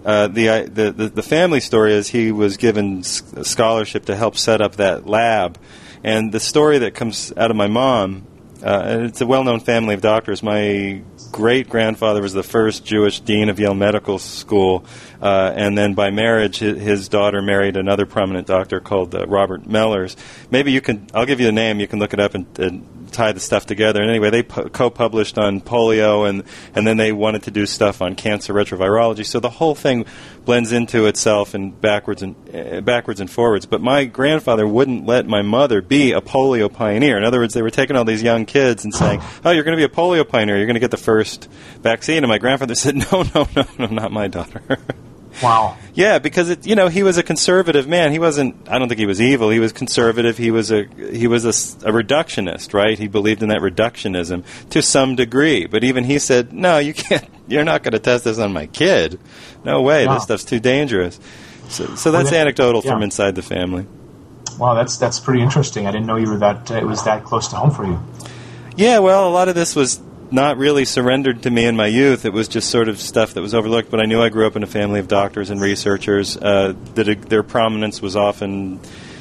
The family story is he was given a scholarship to help set up that lab, and the story that comes out of my mom. And it's a well-known family of doctors. My great-grandfather was the first Jewish dean of Yale Medical School, and then by marriage, his daughter married another prominent doctor called Robert Mellers. Maybe I'll give you the name, you can look it up and tie the stuff together. And anyway, they co-published on polio, and then they wanted to do stuff on cancer retrovirology. So the whole thing blends into itself and backwards and forwards. But my grandfather wouldn't let my mother be a polio pioneer. In other words, they were taking all these young kids and saying, "Oh, you're going to be a polio pioneer. You're going to get the first vaccine." And my grandfather said, "No, not my daughter." Wow. Yeah, because he was a conservative man. He wasn't. I don't think he was evil. He was conservative. He was a reductionist, right? He believed in that reductionism to some degree. But even he said, "No, you can't. You're not going to test this on my kid. No way. Wow. This stuff's too dangerous." So that's anecdotal from inside the family. Wow, that's pretty interesting. I didn't know you were it was that close to home for you. Yeah, well, a lot of this was not really surrendered to me in my youth. It was just sort of stuff that was overlooked. But I knew I grew up in a family of doctors and researchers. Their prominence was often.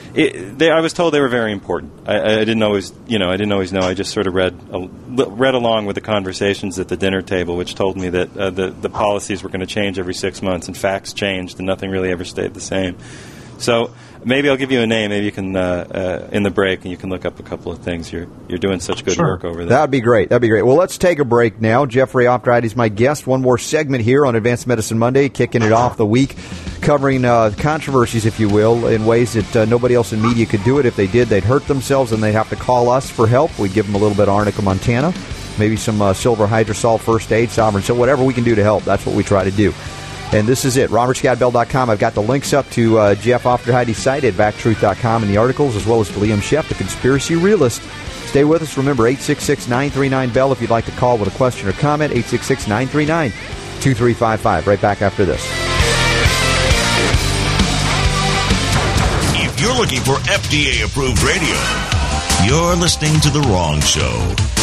I was told they were very important. I didn't always, I didn't always know. I just sort of read along with the conversations at the dinner table, which told me that the policies were going to change every 6 months, and facts changed, and nothing really ever stayed the same. So maybe I'll give you a name. Maybe you can in the break, and you can look up a couple of things. You're doing such good work over there. That'd be great. Well, let's take a break now. Jeffrey Oftreid is my guest. One more segment here on Advanced Medicine Monday, kicking it off the week, covering controversies, if you will, in ways that nobody else in media could do it. If they did, they'd hurt themselves, and they'd have to call us for help. We'd give them a little bit of Arnica Montana, maybe some silver hydrosol first aid, Sovereign. So whatever we can do to help, that's what we try to do. And this is it, RobertScottBell.com. I've got the links up to Jeff Oftreide's site at BackTruth.com and the articles, as well as to Liam Sheff, the conspiracy realist. Stay with us. Remember, 866-939-BELL if you'd like to call with a question or comment, 866-939-2355. Right back after this. If you're looking for FDA-approved radio, you're listening to the wrong show.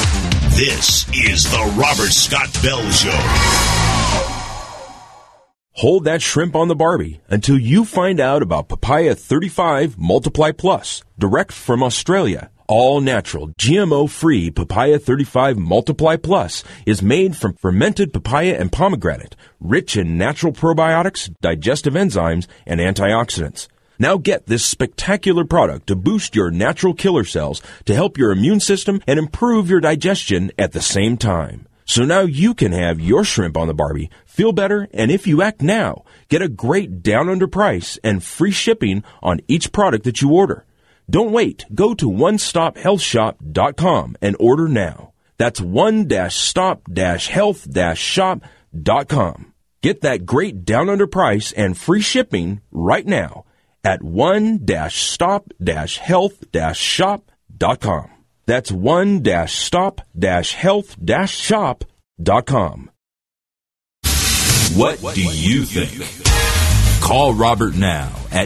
This is the Robert Scott Bell Show. hold that shrimp on the Barbie until you find out about Papaya 35 Multiply Plus, direct from Australia. All natural, GMO-free Papaya 35 Multiply Plus is made from fermented papaya and pomegranate, rich in natural probiotics, digestive enzymes, and antioxidants. Now get this spectacular product to boost your natural killer cells to help your immune system and improve your digestion at the same time. So now you can have your shrimp on the Barbie, feel better, and if you act now, get a great down-under price and free shipping on each product that you order. Don't wait. Go to onestophealthshop.com and order now. That's one-stop-health-shop.com. Get that great down-under price and free shipping right now at one-stop-health-shop.com. That's one-stop-health-shop.com. What do you think? Call Robert now at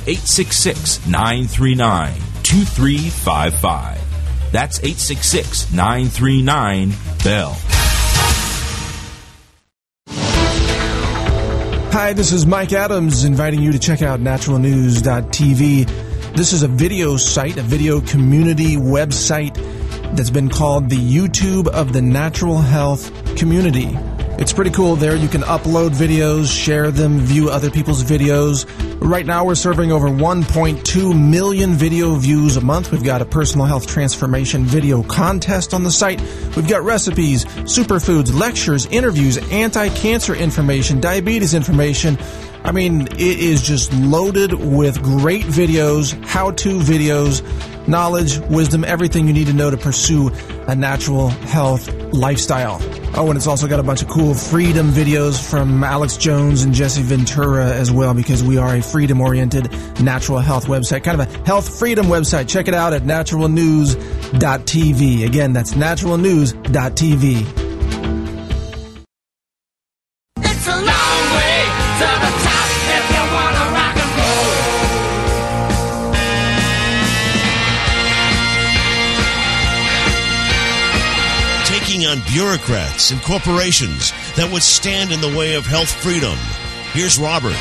866-939-2355. That's 866-939-BELL. Hi, this is Mike Adams inviting you to check out naturalnews.tv. This is a video site, a video community website that's been called the YouTube of the Natural Health Community. It's pretty cool there. You can upload videos, share them, view other people's videos. Right now we're serving over 1.2 million video views a month. We've got a personal health transformation video contest on the site. We've got recipes, superfoods, lectures, interviews, anti-cancer information, diabetes information. I mean, it is just loaded with great videos, how-to videos, knowledge, wisdom, everything you need to know to pursue a natural health lifestyle. Oh, and it's also got a bunch of cool freedom videos from Alex Jones and Jesse Ventura as well, because we are a freedom-oriented natural health website, kind of a health freedom website. Check it out at naturalnews.tv. Again, that's naturalnews.tv. It's a long way to the top if you want to rock and roll. Taking on bureaucrats and corporations that would stand in the way of health freedom. Here's Robert.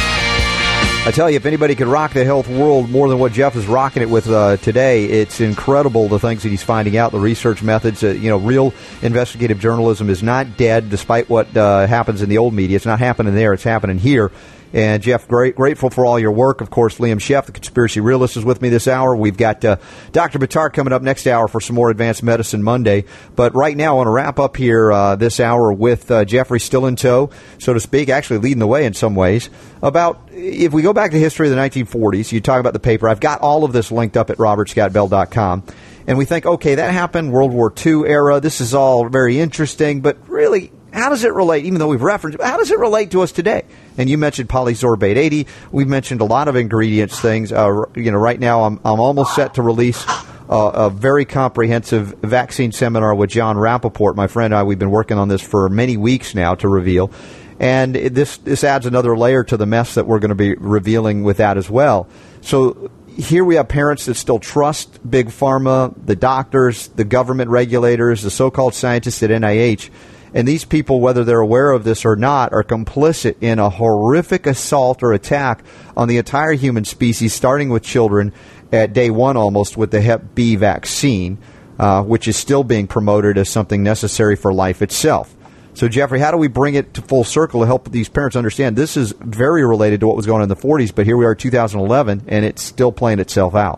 I tell you, if anybody could rock the health world more than what Jeff is rocking it with today, it's incredible the things that he's finding out, the research methods. Real investigative journalism is not dead, despite what happens in the old media. It's not happening there. It's happening here. And, Jeff, grateful for all your work. Of course, Liam Sheff, the Conspiracy Realist, is with me this hour. We've got Dr. Buttar coming up next hour for some more Advanced Medicine Monday. But right now, I want to wrap up here this hour with Jeffrey still in tow, so to speak, actually leading the way in some ways, about if we go back to the history of the 1940s, you talk about the paper. I've got all of this linked up at robertscottbell.com. And we think, okay, that happened, World War II era. This is all very interesting, but really, how does it relate, even though we've referenced it, how does it relate to us today? And you mentioned polysorbate 80. We've mentioned a lot of ingredients, things. Right now I'm almost set to release a very comprehensive vaccine seminar with John Rappaport, my friend and I. We've been working on this for many weeks now to reveal. And this adds another layer to the mess that we're going to be revealing with that as well. So here we have parents that still trust Big Pharma, the doctors, the government regulators, the so-called scientists at NIH. And these people, whether they're aware of this or not, are complicit in a horrific assault or attack on the entire human species, starting with children at day one almost with the Hep B vaccine, which is still being promoted as something necessary for life itself. So, Jeffrey, how do we bring it to full circle to help these parents understand this is very related to what was going on in the 40s, but here we are 2011, and it's still playing itself out?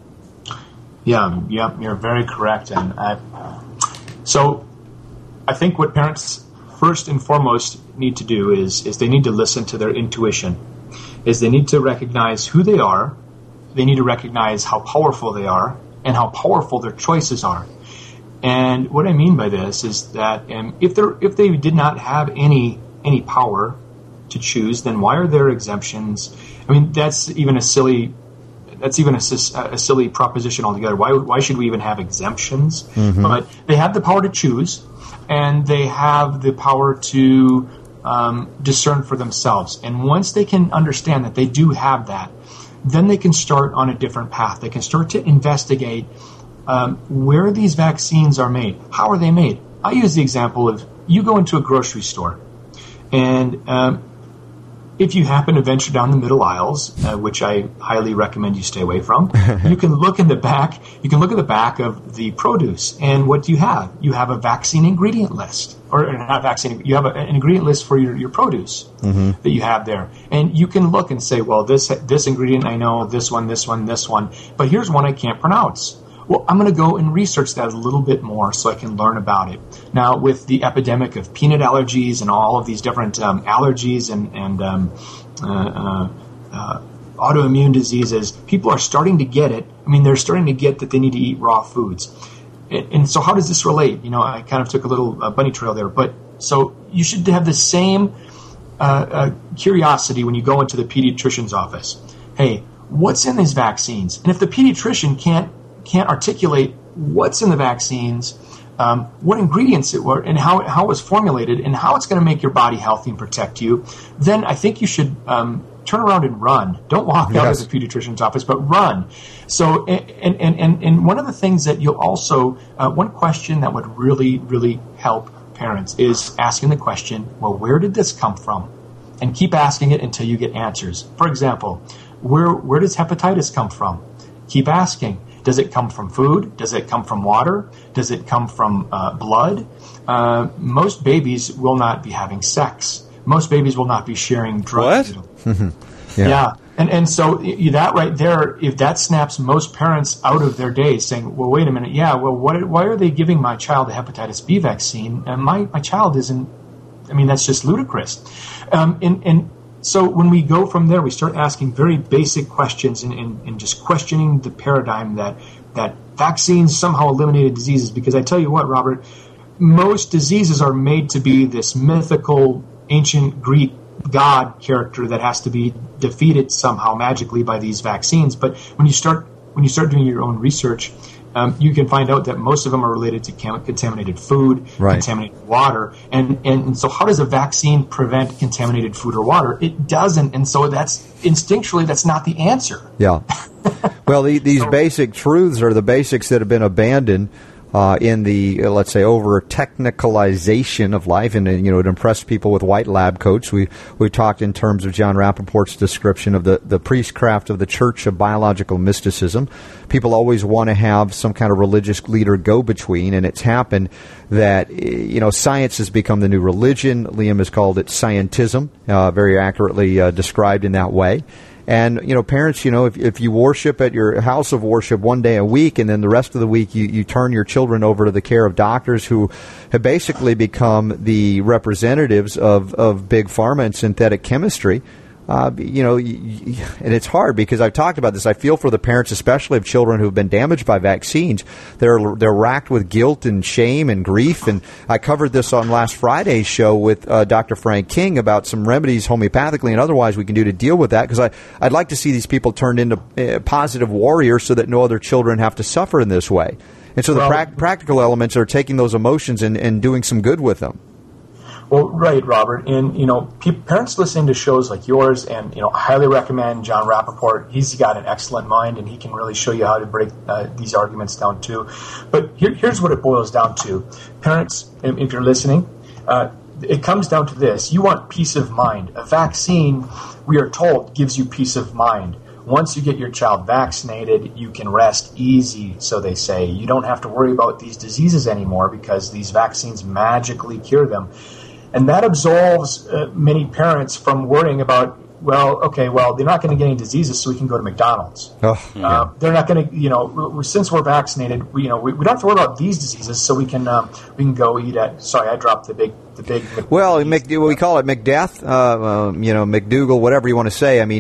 Yeah, you're very correct. And so I think what parents first and foremost need to do is they need to listen to their intuition, is they need to recognize who they are, they need to recognize how powerful they are, and how powerful their choices are. And what I mean by this is that if they did not have any power to choose, then why are there exemptions? I mean, that's even a silly proposition altogether. Why should we even have exemptions? Mm-hmm. But they have the power to choose, and they have the power to discern for themselves. And once they can understand that they do have that, then they can start on a different path. They can start to investigate where these vaccines are made. How are they made? I use the example of you go into a grocery store, and if you happen to venture down the middle aisles, which I highly recommend you stay away from, you can look in the back. You can look at the back of the produce, and what do you have? You have a vaccine ingredient list, or not vaccine. You have an ingredient list for your produce that you have there, and you can look and say, well, this ingredient I know, this one, but here's one I can't pronounce. Well, I'm going to go and research that a little bit more so I can learn about it. Now, with the epidemic of peanut allergies and all of these different allergies and autoimmune diseases, people are starting to get it. I mean, they're starting to get that they need to eat raw foods. And so how does this relate? You know, I kind of took a little bunny trail there. But so you should have the same curiosity when you go into the pediatrician's office. Hey, what's in these vaccines? And if the pediatrician can't articulate what's in the vaccines, what ingredients it were, and how it was formulated, and how it's going to make your body healthy and protect you, then I think you should turn around and run. Don't walk out of the pediatrician's office, but run. So, and one of the things that you'll also, one question that would really, really help parents is asking the question, well, where did this come from? And keep asking it until you get answers. For example, where does hepatitis come from? Keep asking. Does it come from food? Does it come from water? Does it come from blood? Most babies will not be having sex. Most babies will not be sharing drugs. What? Yeah. And so that right there, if that snaps most parents out of their days saying, well, wait a minute. Yeah, well, why are they giving my child a hepatitis B vaccine? And my child isn't, I mean, that's just ludicrous. And so when we go from there, we start asking very basic questions and just questioning the paradigm that vaccines somehow eliminated diseases. Because I tell you what, Robert, most diseases are made to be this mythical ancient Greek god character that has to be defeated somehow magically by these vaccines. But when you start doing your own research, you can find out that most of them are related to contaminated food, contaminated water. And so how does a vaccine prevent contaminated food or water? It doesn't. And so that's instinctually, that's not the answer. Yeah. Well, these basic truths are the basics that have been abandoned in the, let's say, over-technicalization of life, and it impressed people with white lab coats. We talked in terms of John Rappaport's description of the priestcraft of the Church of Biological Mysticism. People always want to have some kind of religious leader go-between, and it's happened that, science has become the new religion. Liam has called it scientism, very accurately described in that way. And, parents, if you worship at your house of worship one day a week and then the rest of the week you turn your children over to the care of doctors who have basically become the representatives of big pharma and synthetic chemistry, and it's hard because I've talked about this. I feel for the parents, especially of children who have been damaged by vaccines. They're racked with guilt and shame and grief. And I covered this on last Friday's show with Dr. Frank King about some remedies homeopathically and otherwise we can do to deal with that, because I'd like to see these people turned into positive warriors so that no other children have to suffer in this way. And so the practical elements are taking those emotions and doing some good with them. Well, right, Robert. And, parents listening to shows like yours, and, I highly recommend John Rappaport. He's got an excellent mind, and he can really show you how to break these arguments down, too. But here's what it boils down to. Parents, if you're listening, it comes down to this. You want peace of mind. A vaccine, we are told, gives you peace of mind. Once you get your child vaccinated, you can rest easy, so they say. You don't have to worry about these diseases anymore because these vaccines magically cure them. And that absolves many parents from worrying about, they're not going to get any diseases, so we can go to McDonald's. They're not going to, since we're vaccinated, we don't have to worry about these diseases, so we can go eat at. Sorry, I dropped the big. Well, we call it McDeath, McDougal, whatever you want to say. I mean,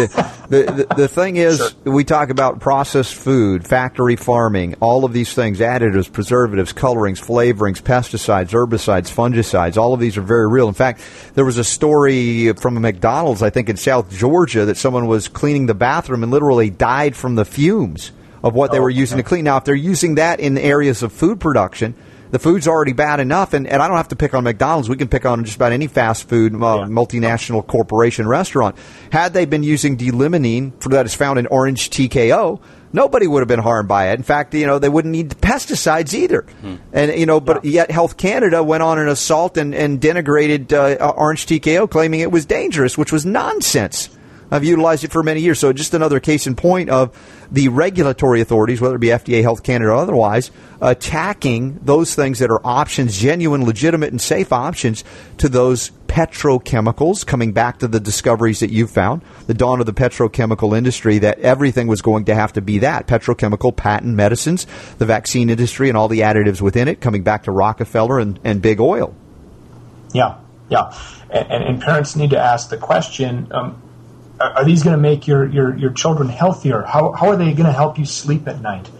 the thing is, we talk about processed food, factory farming, all of these things, additives, preservatives, colorings, flavorings, pesticides, herbicides, fungicides. All of these are very real. In fact, there was a story from a McDonald's, I think in South Georgia, that someone was cleaning the bathroom and literally died from the fumes of what they were using to clean. Now, if they're using that in areas of food production, The food's already bad enough, and I don't have to pick on McDonald's. We can pick on just about any fast food multinational corporation restaurant. Had they been using D-limonene that is found in orange TKO, nobody would have been harmed by it. In fact, they wouldn't need pesticides either. And but yet Health Canada went on an assault and denigrated orange TKO, claiming it was dangerous, which was nonsense. I've utilized it for many years. So just another case in point of the regulatory authorities, whether it be FDA, Health Canada, or otherwise, attacking those things that are options, genuine, legitimate, and safe options to those petrochemicals, coming back to the discoveries that you've found, the dawn of the petrochemical industry, that everything was going to have to be that, petrochemical, patent medicines, the vaccine industry, and all the additives within it, coming back to Rockefeller and big oil. Yeah. And parents need to ask the question, are these going to make your children healthier? How are they going to help you sleep at night?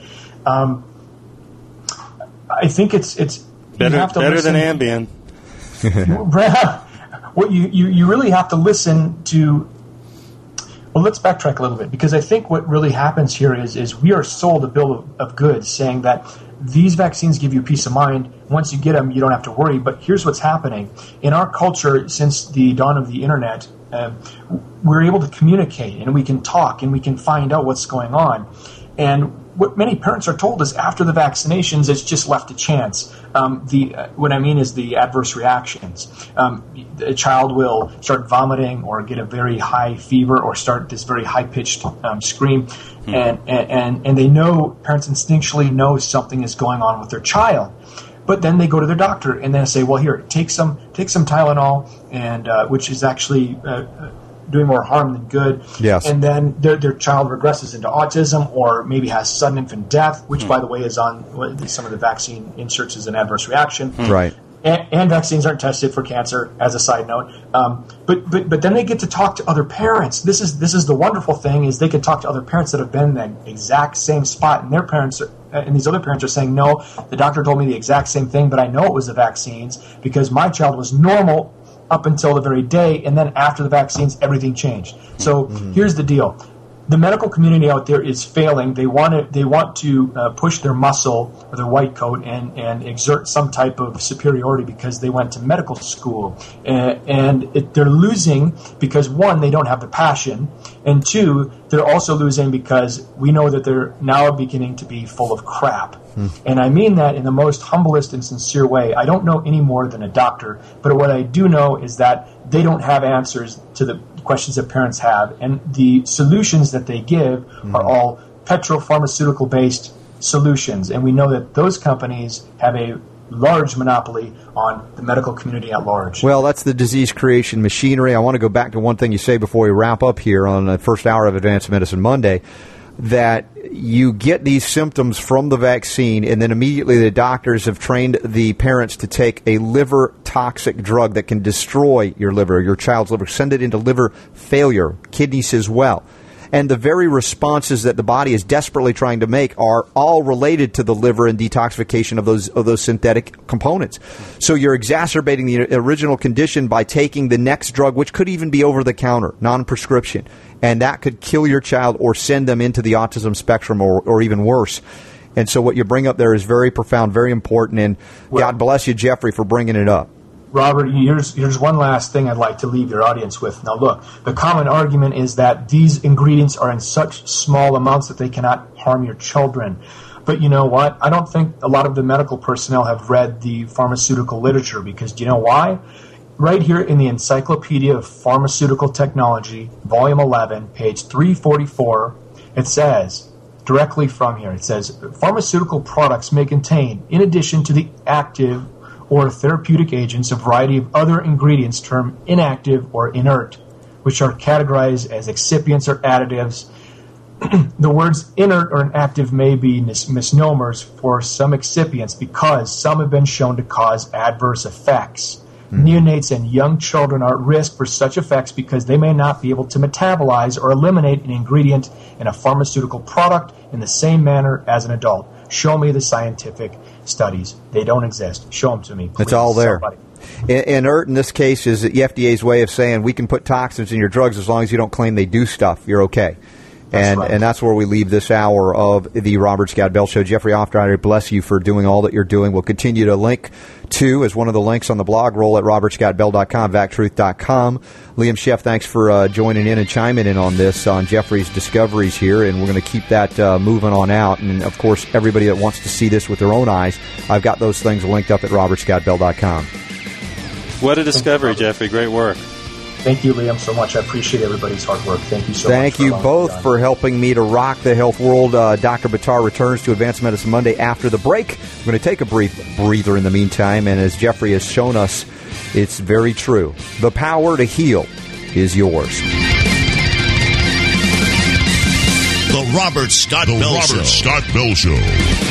I think it's better than Ambien. What you really have to listen to. Well, let's backtrack a little bit, because I think what really happens here is we are sold a bill of goods saying that these vaccines give you peace of mind. Once you get them, you don't have to worry. But here's what's happening. In our culture, since the dawn of the internet, we're able to communicate, and we can talk, and we can find out what's going on. And what many parents are told is after the vaccinations, it's just left to chance. What I mean is the adverse reactions. A child will start vomiting or get a very high fever or start this very high-pitched scream. And they know, parents instinctually know something is going on with their child. But then they go to their doctor and then say, well, here, take some Tylenol, and which is actually doing more harm than good. Yes. And then their child regresses into autism or maybe has sudden infant death, which, by the way, is on some of the vaccine inserts as an adverse reaction. Right. And vaccines aren't tested for cancer, as a side note. But then they get to talk to other parents. This is the wonderful thing, is they can talk to other parents that have been in that exact same spot, and their parents and these other parents are saying, no, the doctor told me the exact same thing, but I know it was the vaccines because my child was normal up until the very day, and then after the vaccines, everything changed. So here's the deal. The medical community out there is failing. They want to push their muscle or their white coat and exert some type of superiority because they went to medical school. They're losing because, one, they don't have the passion, and two, they're also losing because we know that they're now beginning to be full of crap. And I mean that in the most humblest and sincere way. I don't know any more than a doctor, but what I do know is that they don't have answers to the questions that parents have, and the solutions that they give are all petropharmaceutical-based solutions, and we know that those companies have a large monopoly on the medical community at large. Well, that's the disease creation machinery. I want to go back to one thing you say before we wrap up here on the first hour of Advanced Medicine Monday, that you get these symptoms from the vaccine, and then immediately the doctors have trained the parents to take a liver toxic drug that can destroy your liver, your child's liver, send it into liver failure, kidneys as well. And the very responses that the body is desperately trying to make are all related to the liver and detoxification of those synthetic components. So you're exacerbating the original condition by taking the next drug, which could even be over the counter, non-prescription. And that could kill your child or send them into the autism spectrum or even worse. And so what you bring up there is very profound, very important. And God bless you, Jeffrey, for bringing it up. Robert, here's one last thing I'd like to leave your audience with. Now, look, the common argument is that these ingredients are in such small amounts that they cannot harm your children. But you know what? I don't think a lot of the medical personnel have read the pharmaceutical literature, because do you know why? Right here in the Encyclopedia of Pharmaceutical Technology, Volume 11, page 344, it says, directly from here, it says, pharmaceutical products may contain, in addition to the active or therapeutic agents, a variety of other ingredients termed inactive or inert, which are categorized as excipients or additives. The words inert or inactive may be misnomers for some excipients because some have been shown to cause adverse effects. Neonates and young children are at risk for such effects because they may not be able to metabolize or eliminate an ingredient in a pharmaceutical product in the same manner as an adult. Show me the scientific studies. They don't exist. Show them to me, please. It's all there. Somebody. Inert in this case is the FDA's way of saying we can put toxins in your drugs as long as you don't claim they do stuff. You're okay. And that's where we leave this hour of the Robert Scott Bell Show. Jeffrey Oftrider, bless you for doing all that you're doing. We'll continue to link to, as one of the links on the blog roll at robertscottbell.com, vactruth.com. Liam Sheff, thanks for joining in and chiming in on this, on Jeffrey's discoveries here, and we're going to keep that moving on out. And, of course, everybody that wants to see this with their own eyes, I've got those things linked up at robertscottbell.com. What a discovery, Jeffrey. Great work. Thank you, Liam, so much. I appreciate everybody's hard work. Thank you so much. Thank you both for helping me to rock the health world. Dr. Buttar returns to Advanced Medicine Monday after the break. We're going to take a brief breather in the meantime, and as Jeffrey has shown us, it's very true. The power to heal is yours. The Robert Scott Bell Show.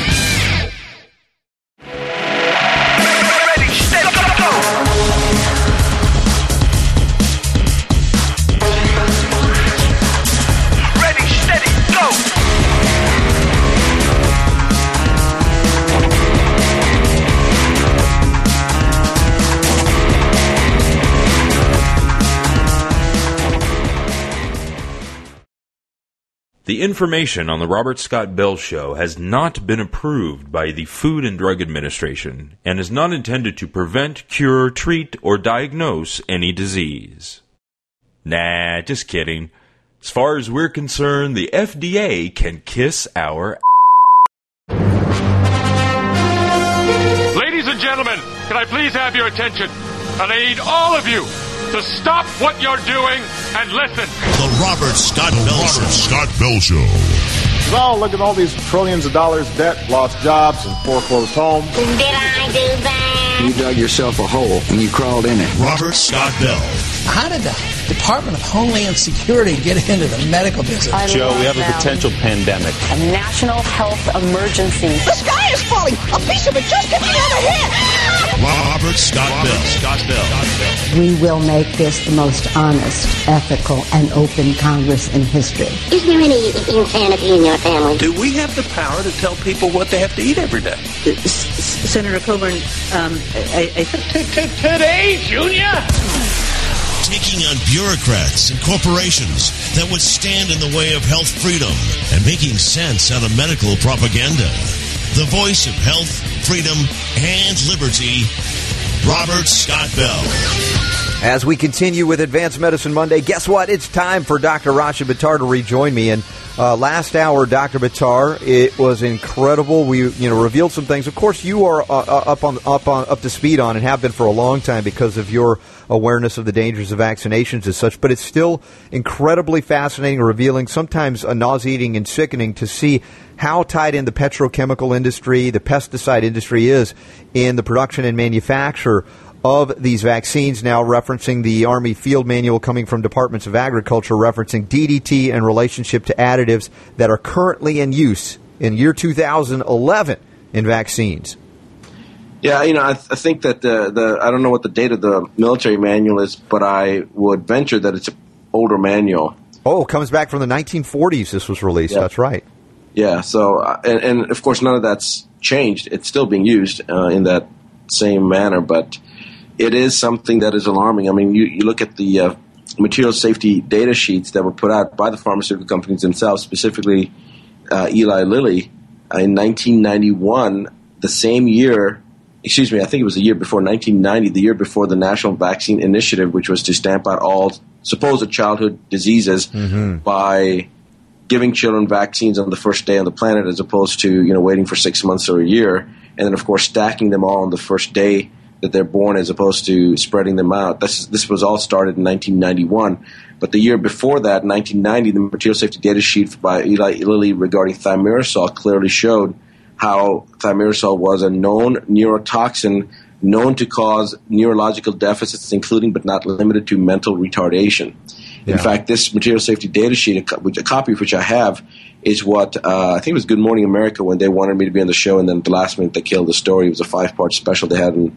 The information on the Robert Scott Bell Show has not been approved by the Food and Drug Administration and is not intended to prevent, cure, treat, or diagnose any disease. Nah, just kidding. As far as we're concerned, the FDA can kiss our Ladies and gentlemen, can I please have your attention? And I need all of you to stop what you're doing and listen. The Robert Scott Bell Show. Well, look at all these trillions of dollars debt, lost jobs, and foreclosed homes. Did I do that? You dug yourself a hole and you crawled in it. Robert Scott Bell. How did the Department of Homeland Security get into the medical business? Joe, we have a potential pandemic. A national health emergency. The sky is falling. A piece of it just hit me on the head. Robert Scott Bell. We will make this the most honest, ethical, and open Congress in history. Is there any insanity in your family? Do we have the power to tell people what they have to eat every day? Senator Coburn, I think... Today, Junior? Taking on bureaucrats and corporations that would stand in the way of health freedom and making sense out of medical propaganda. The voice of health, freedom, and liberty, Robert Scott Bell. As we continue with Advanced Medicine Monday, guess what? It's time for Dr. Rashid Buttar to rejoin me. And last hour, Dr. Buttar, it was incredible. We revealed some things. Of course, you are up to speed on and have been for a long time because of your awareness of the dangers of vaccinations and such. But it's still incredibly fascinating, revealing, sometimes nauseating and sickening to see how tied in the petrochemical industry, the pesticide industry is in the production and manufacture of these vaccines, now referencing the Army Field Manual coming from Departments of Agriculture, referencing DDT in relationship to additives that are currently in use in year 2011 in vaccines. Yeah, I think that I don't know what the date of the military manual is, but I would venture that it's an older manual. Oh, it comes back from the 1940s this was released. Yeah. That's right. Yeah, so, and of course none of that's changed. It's still being used in that same manner, but it is something that is alarming. I mean, you look at the material safety data sheets that were put out by the pharmaceutical companies themselves, specifically Eli Lilly, in 1991, the same year, I think it was the year before, 1990, the year before the National Vaccine Initiative, which was to stamp out all supposed childhood diseases by giving children vaccines on the first day on the planet as opposed to, waiting for 6 months or a year, and then, of course, stacking them all on the first day that they're born as opposed to spreading them out. This was all started in 1991. But the year before that, 1990, the material safety data sheet by Eli Lilly regarding thimerosal clearly showed how thimerosal was a known neurotoxin known to cause neurological deficits, including but not limited to mental retardation. Yeah. In fact, this material safety data sheet, a copy of which I have, is what I think it was Good Morning America when they wanted me to be on the show, and then at the last minute they killed the story. It was a 5-part special they had on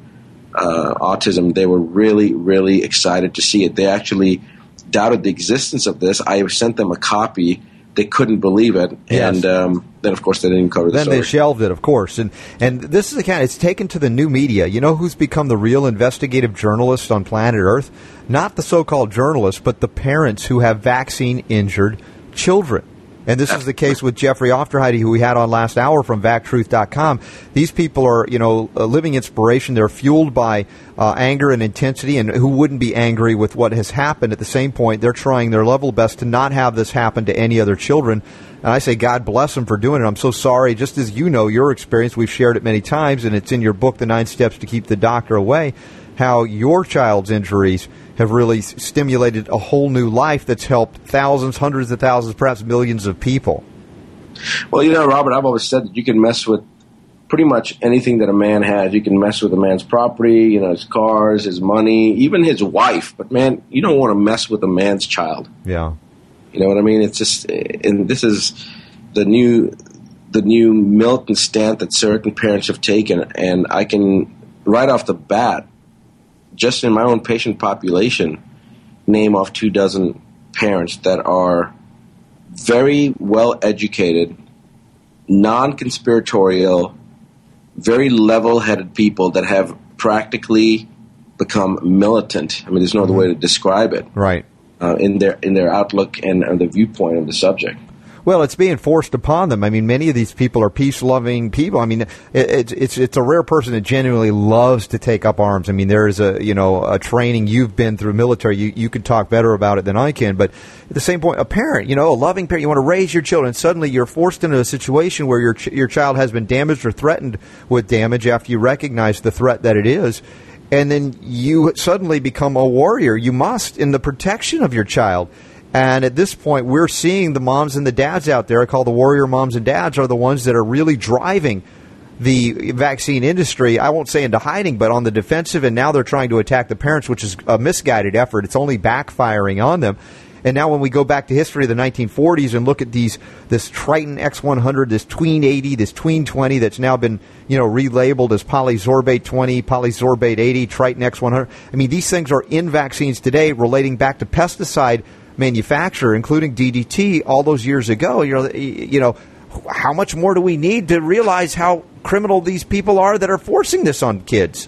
autism. They were really, really excited to see it. They actually doubted the existence of this. I sent them a copy. They couldn't believe it, yes. And then, of course, they didn't cover the story. Then they shelved it, of course. And this is the kind, it's taken to the new media. You know who's become the real investigative journalist on planet Earth? Not the so-called journalists, but the parents who have vaccine-injured children. And this is the case with Jeffrey Ofterheide, who we had on last hour from VacTruth.com. These people are, living inspiration. They're fueled by anger and intensity, and who wouldn't be angry with what has happened? At the same point, they're trying their level best to not have this happen to any other children. And I say, God bless them for doing it. I'm so sorry. Just as you know, your experience, we've shared it many times, and it's in your book, The 9 Steps to Keep the Doctor Away, how your child's injuries have really stimulated a whole new life that's helped thousands, hundreds of thousands, perhaps millions of people. Well, Robert, I've always said that you can mess with pretty much anything that a man has. You can mess with a man's property, his cars, his money, even his wife. But, man, you don't want to mess with a man's child. Yeah. You know what I mean? It's just, and this is the new militant stand that certain parents have taken. And I can, right off the bat, just in my own patient population, name off 24 parents that are very well educated, non-conspiratorial, very level-headed people that have practically become militant. I mean, there's no other way to describe it. Right. In their outlook and the viewpoint of the subject. Well, it's being forced upon them. I mean, many of these people are peace-loving people. I mean, it's a rare person that genuinely loves to take up arms. I mean, there is a training you've been through military. You can talk better about it than I can. But at the same point, a parent, a loving parent, you want to raise your children. Suddenly, you're forced into a situation where your child has been damaged or threatened with damage after you recognize the threat that it is. And then you suddenly become a warrior. You must, in the protection of your child. And at this point, we're seeing the moms and the dads out there, I call the warrior moms and dads, are the ones that are really driving the vaccine industry, I won't say into hiding, but on the defensive. And now they're trying to attack the parents, which is a misguided effort. It's only backfiring on them. And now when we go back to history of the 1940s and look at this Triton X100, this Tween 80, this Tween 20 that's now been, relabeled as Polysorbate 20, Polysorbate 80, Triton X100. I mean, these things are in vaccines today relating back to pesticide manufacturer, including DDT, all those years ago. How much more do we need to realize how criminal these people are that are forcing this on kids?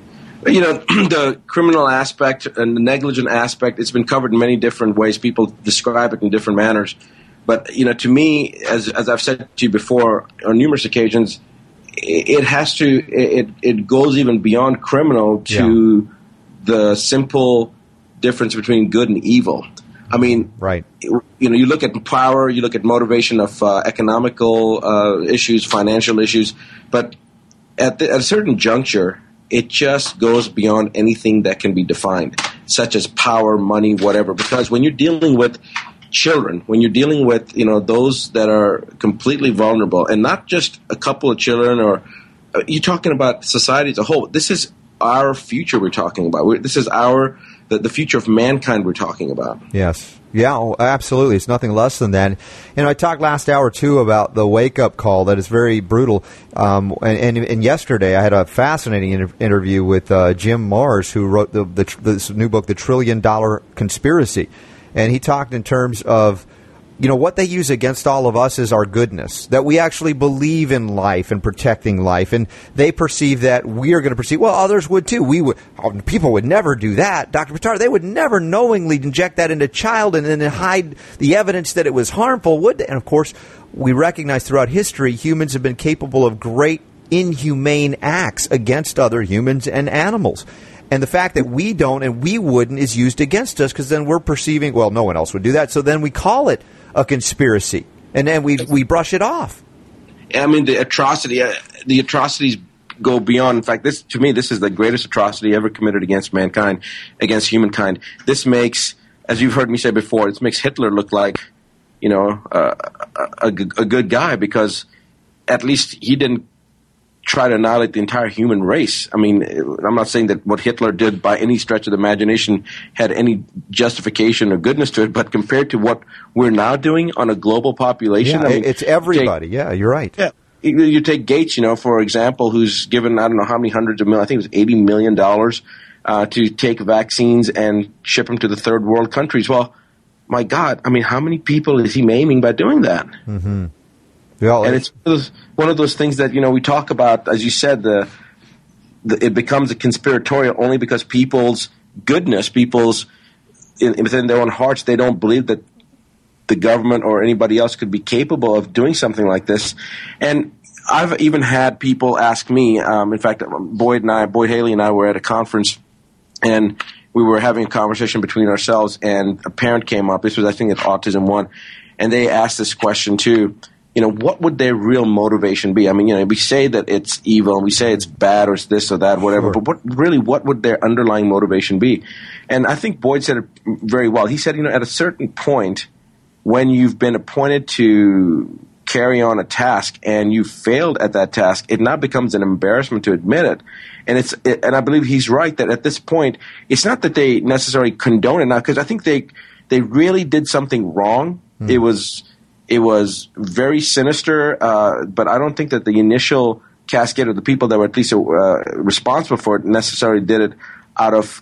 The criminal aspect and the negligent aspect, it's been covered in many different ways. People describe it in different manners. But, to me, as I've said to you before on numerous occasions, it goes even beyond criminal to the simple difference between good and evil. I mean, right. You look at power, you look at motivation of economical issues, financial issues, but at a certain juncture, it just goes beyond anything that can be defined, such as power, money, whatever. Because when you're dealing with children, when you're dealing with those that are completely vulnerable, and not just a couple of children, or you're talking about society as a whole. This is our future we're talking about. This is the future of mankind we're talking about. Yes. Yeah, absolutely. It's nothing less than that. I talked last hour, too, about the wake-up call that is very brutal. And yesterday I had a fascinating interview with Jim Marrs, who wrote this new book, The $1 Trillion Conspiracy. And he talked in terms of, what they use against all of us is our goodness, that we actually believe in life and protecting life. And they perceive that we are going to perceive, well, others would too. People would never do that. Dr. Pittard, they would never knowingly inject that into a child and then hide the evidence that it was harmful, would they? And of course, we recognize throughout history, humans have been capable of great inhumane acts against other humans and animals. And the fact that we don't and we wouldn't is used against us because then we're perceiving, well, no one else would do that. So then we call it a conspiracy, and then we brush it off. I mean, the atrocities go beyond. In fact, this is the greatest atrocity ever committed against mankind, against humankind. This makes, as you've heard me say before, it makes Hitler look like, a good guy, because at least he didn't try to annihilate the entire human race. I mean, I'm not saying that what Hitler did by any stretch of the imagination had any justification or goodness to it, but compared to what we're now doing on a global population, yeah, it's everybody. Yeah, you're right. Yeah, you take Gates, for example, who's given I don't know how many hundreds of million. I think it was $80 million to take vaccines and ship them to the third world countries. Well, my God, I mean, how many people is he maiming by doing that? Mm-hmm. Yeah, and it's one of those things that we talk about, as you said. It becomes a conspiratorial only because people's goodness, within their own hearts, they don't believe that the government or anybody else could be capable of doing something like this. And I've even had people ask me, in fact, Boyd Haley and I were at a conference, and we were having a conversation between ourselves, and a parent came up. This was, I think, at Autism One, and they asked this question too. What would their real motivation be? I mean, we say that it's evil, and we say it's bad, or it's this or that, whatever. Sure. But what would their underlying motivation be? And I think Boyd said it very well. He said, at a certain point, when you've been appointed to carry on a task and you failed at that task, it now becomes an embarrassment to admit it. And I believe he's right that at this point, it's not that they necessarily condone it now, because I think they really did something wrong. It was very sinister, but I don't think that the initial cascade of the people that were at least responsible for it necessarily did it out of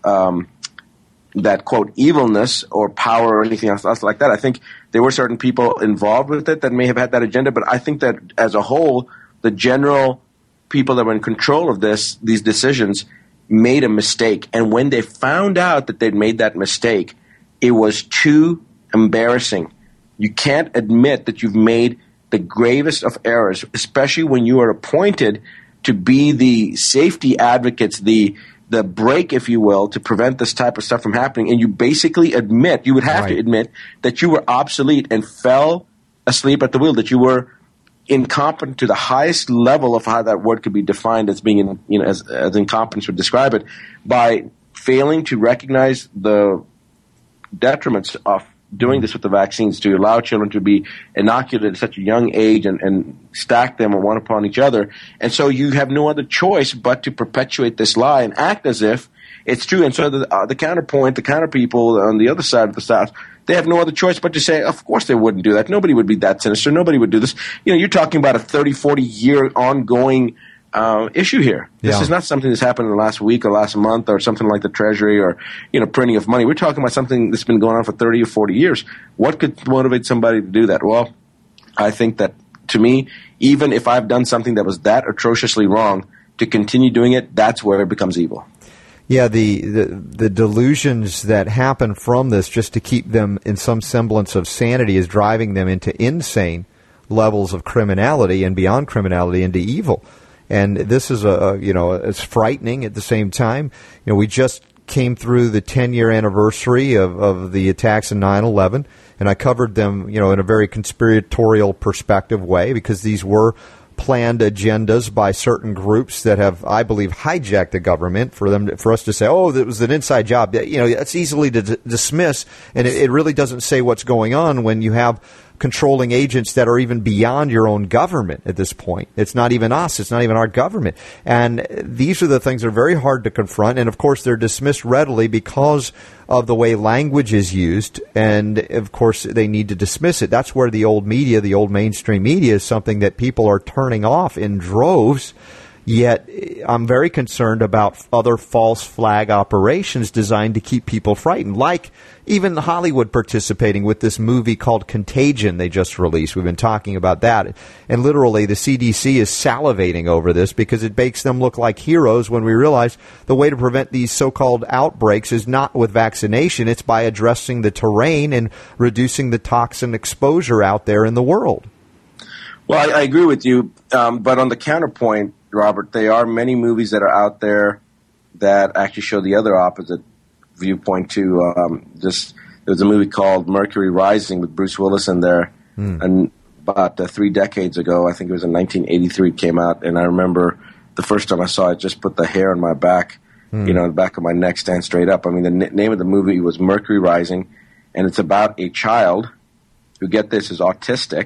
that, quote, evilness or power or anything else like that. I think there were certain people involved with it that may have had that agenda, but I think that as a whole, the general people that were in control of these decisions made a mistake. And when they found out that they'd made that mistake, it was too embarrassing. You can't admit that you've made the gravest of errors, especially when you are appointed to be the safety advocates, the break, if you will, to prevent this type of stuff from happening. And you basically you would have to admit that you were obsolete and fell asleep at the wheel, that you were incompetent to the highest level of how that word could be defined as being, as incompetence would describe it, by failing to recognize the detriments of doing this with the vaccines, to allow children to be inoculated at such a young age and stack them one upon each other. And so you have no other choice but to perpetuate this lie and act as if it's true. And so the counterpoint, the counter people on the other side of the South, they have no other choice but to say, of course they wouldn't do that. Nobody would be that sinister. Nobody would do this. You're talking about a 30, 40-year ongoing issue here. This is not something that's happened in the last week or last month or something like the Treasury or, printing of money. We're talking about something that's been going on for 30 or 40 years. What could motivate somebody to do that? Well, I think that, to me, even if I've done something that was that atrociously wrong, to continue doing it, that's where it becomes evil. Yeah, the delusions that happen from this, just to keep them in some semblance of sanity, is driving them into insane levels of criminality and beyond criminality into evil. And this is it's frightening at the same time. We just came through the 10-year anniversary of the attacks in 9/11, and I covered them, in a very conspiratorial perspective way, because these were planned agendas by certain groups that have, I believe, hijacked the government for us to say, oh, that was an inside job. That's easily to dismiss, and it really doesn't say what's going on when you have controlling agents that are even beyond your own government at this point. It's not even us. It's not even our government. And these are the things that are very hard to confront. And, of course, they're dismissed readily because of the way language is used. And, of course, they need to dismiss it. That's where the old media, the old mainstream media, is something that people are turning off in droves. Yet I'm very concerned about other false flag operations designed to keep people frightened, like even Hollywood participating with this movie called Contagion they just released. We've been talking about that. And literally the CDC is salivating over this because it makes them look like heroes when we realize the way to prevent these so-called outbreaks is not with vaccination. It's by addressing the terrain and reducing the toxin exposure out there in the world. Well, I agree with you, but on the counterpoint, Robert, there are many movies that are out there that actually show the other opposite viewpoint too. There's a movie called Mercury Rising with Bruce Willis in there, and about 3 decades ago, I think it was in 1983, it came out, and I remember the first time I saw it, just put the hair on my back, the back of my neck stand straight up. I mean, the name of the movie was Mercury Rising, and it's about a child who, get this, is autistic,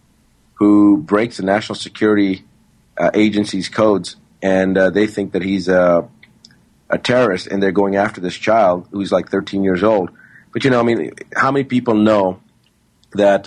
who breaks the national security agency's codes, and they think that he's a terrorist, and they're going after this child who's like 13 years old. But, how many people know that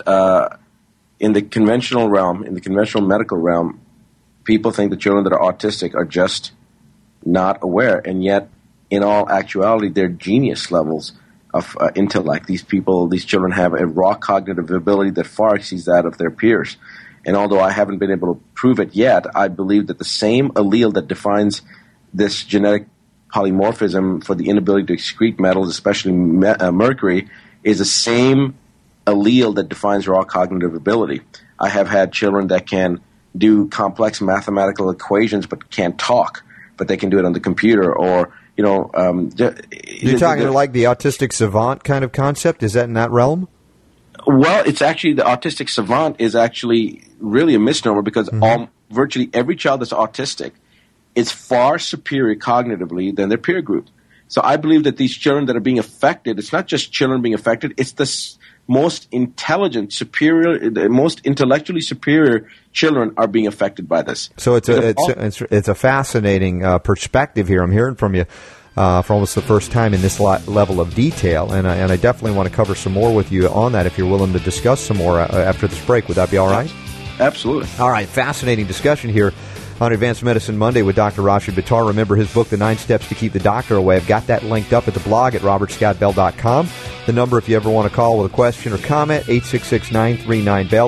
in the conventional realm, in the conventional medical realm, people think the children that are autistic are just not aware, and yet, in all actuality, they're genius levels of intellect. These children have a raw cognitive ability that far exceeds that of their peers. And although I haven't been able to prove it yet, I believe that the same allele that defines this genetic polymorphism for the inability to excrete metals, especially mercury, is the same allele that defines raw cognitive ability. I have had children that can do complex mathematical equations but can't talk, but they can do it on the computer. Or, you're talking like the autistic savant kind of concept? Is that in that realm? Well, it's actually the autistic savant is actually really a misnomer because virtually every child that's autistic is far superior cognitively than their peer group. So I believe that these children that are being affected, it's not just children being affected, it's the most intelligent, superior, the most intellectually superior children are being affected by this. So it's a fascinating perspective here. I'm hearing from you for almost the first time in this level of detail, and I definitely want to cover some more with you on that if you're willing to discuss some more after this break. Would that be all right? Absolutely. All right, fascinating discussion here on Advanced Medicine Monday with Dr. Rashid Buttar. Remember his book, The 9 Steps to Keep the Doctor Away. I've got that linked up at the blog at robertscottbell.com. The number, if you ever want to call with a question or comment, 866-939-BELL,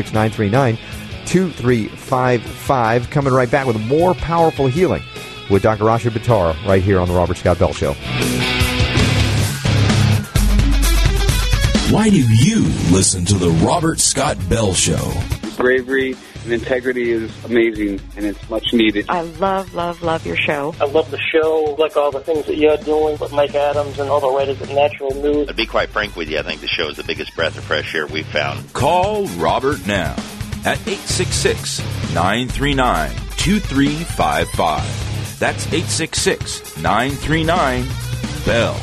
866-939-2355. Coming right back with more powerful healing with Dr. Rashid Buttar right here on the Robert Scott Bell Show. Why do you listen to the Robert Scott Bell Show? Bravery and integrity is amazing, and it's much needed. I love your show. I love the show, like all the things that you're doing with Mike Adams and all the writers at Natural News. To be quite frank with you, I think the show is the biggest breath of fresh air we've found. Call Robert now at 866-939-2355. That's 866-939-BELL.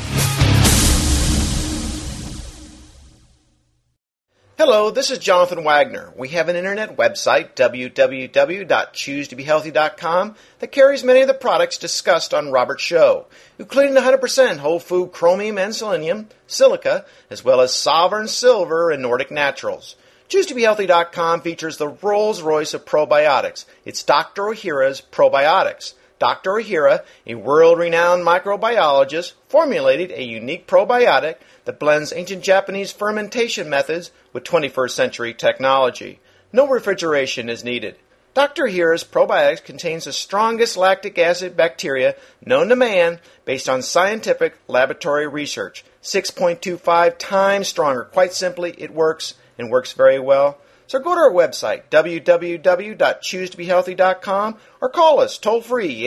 Hello, this is Jonathan Wagner. We have an internet website, www.choosetobehealthy.com, that carries many of the products discussed on Robert's show, including 100% whole food chromium and selenium, silica, as well as Sovereign Silver and Nordic Naturals. ChooseToBeHealthy.com features the Rolls-Royce of probiotics. It's Dr. Ohhira's Probiotics. Dr. Ohhira, a world-renowned microbiologist, formulated a unique probiotic that blends ancient Japanese fermentation methods with 21st century technology. No refrigeration is needed. Dr. Ohhira's probiotics contains the strongest lactic acid bacteria known to man based on scientific laboratory research. 6.25 times stronger. Quite simply, it works and works very well. So go to our website, www.choosetobehealthy.com, or call us toll-free,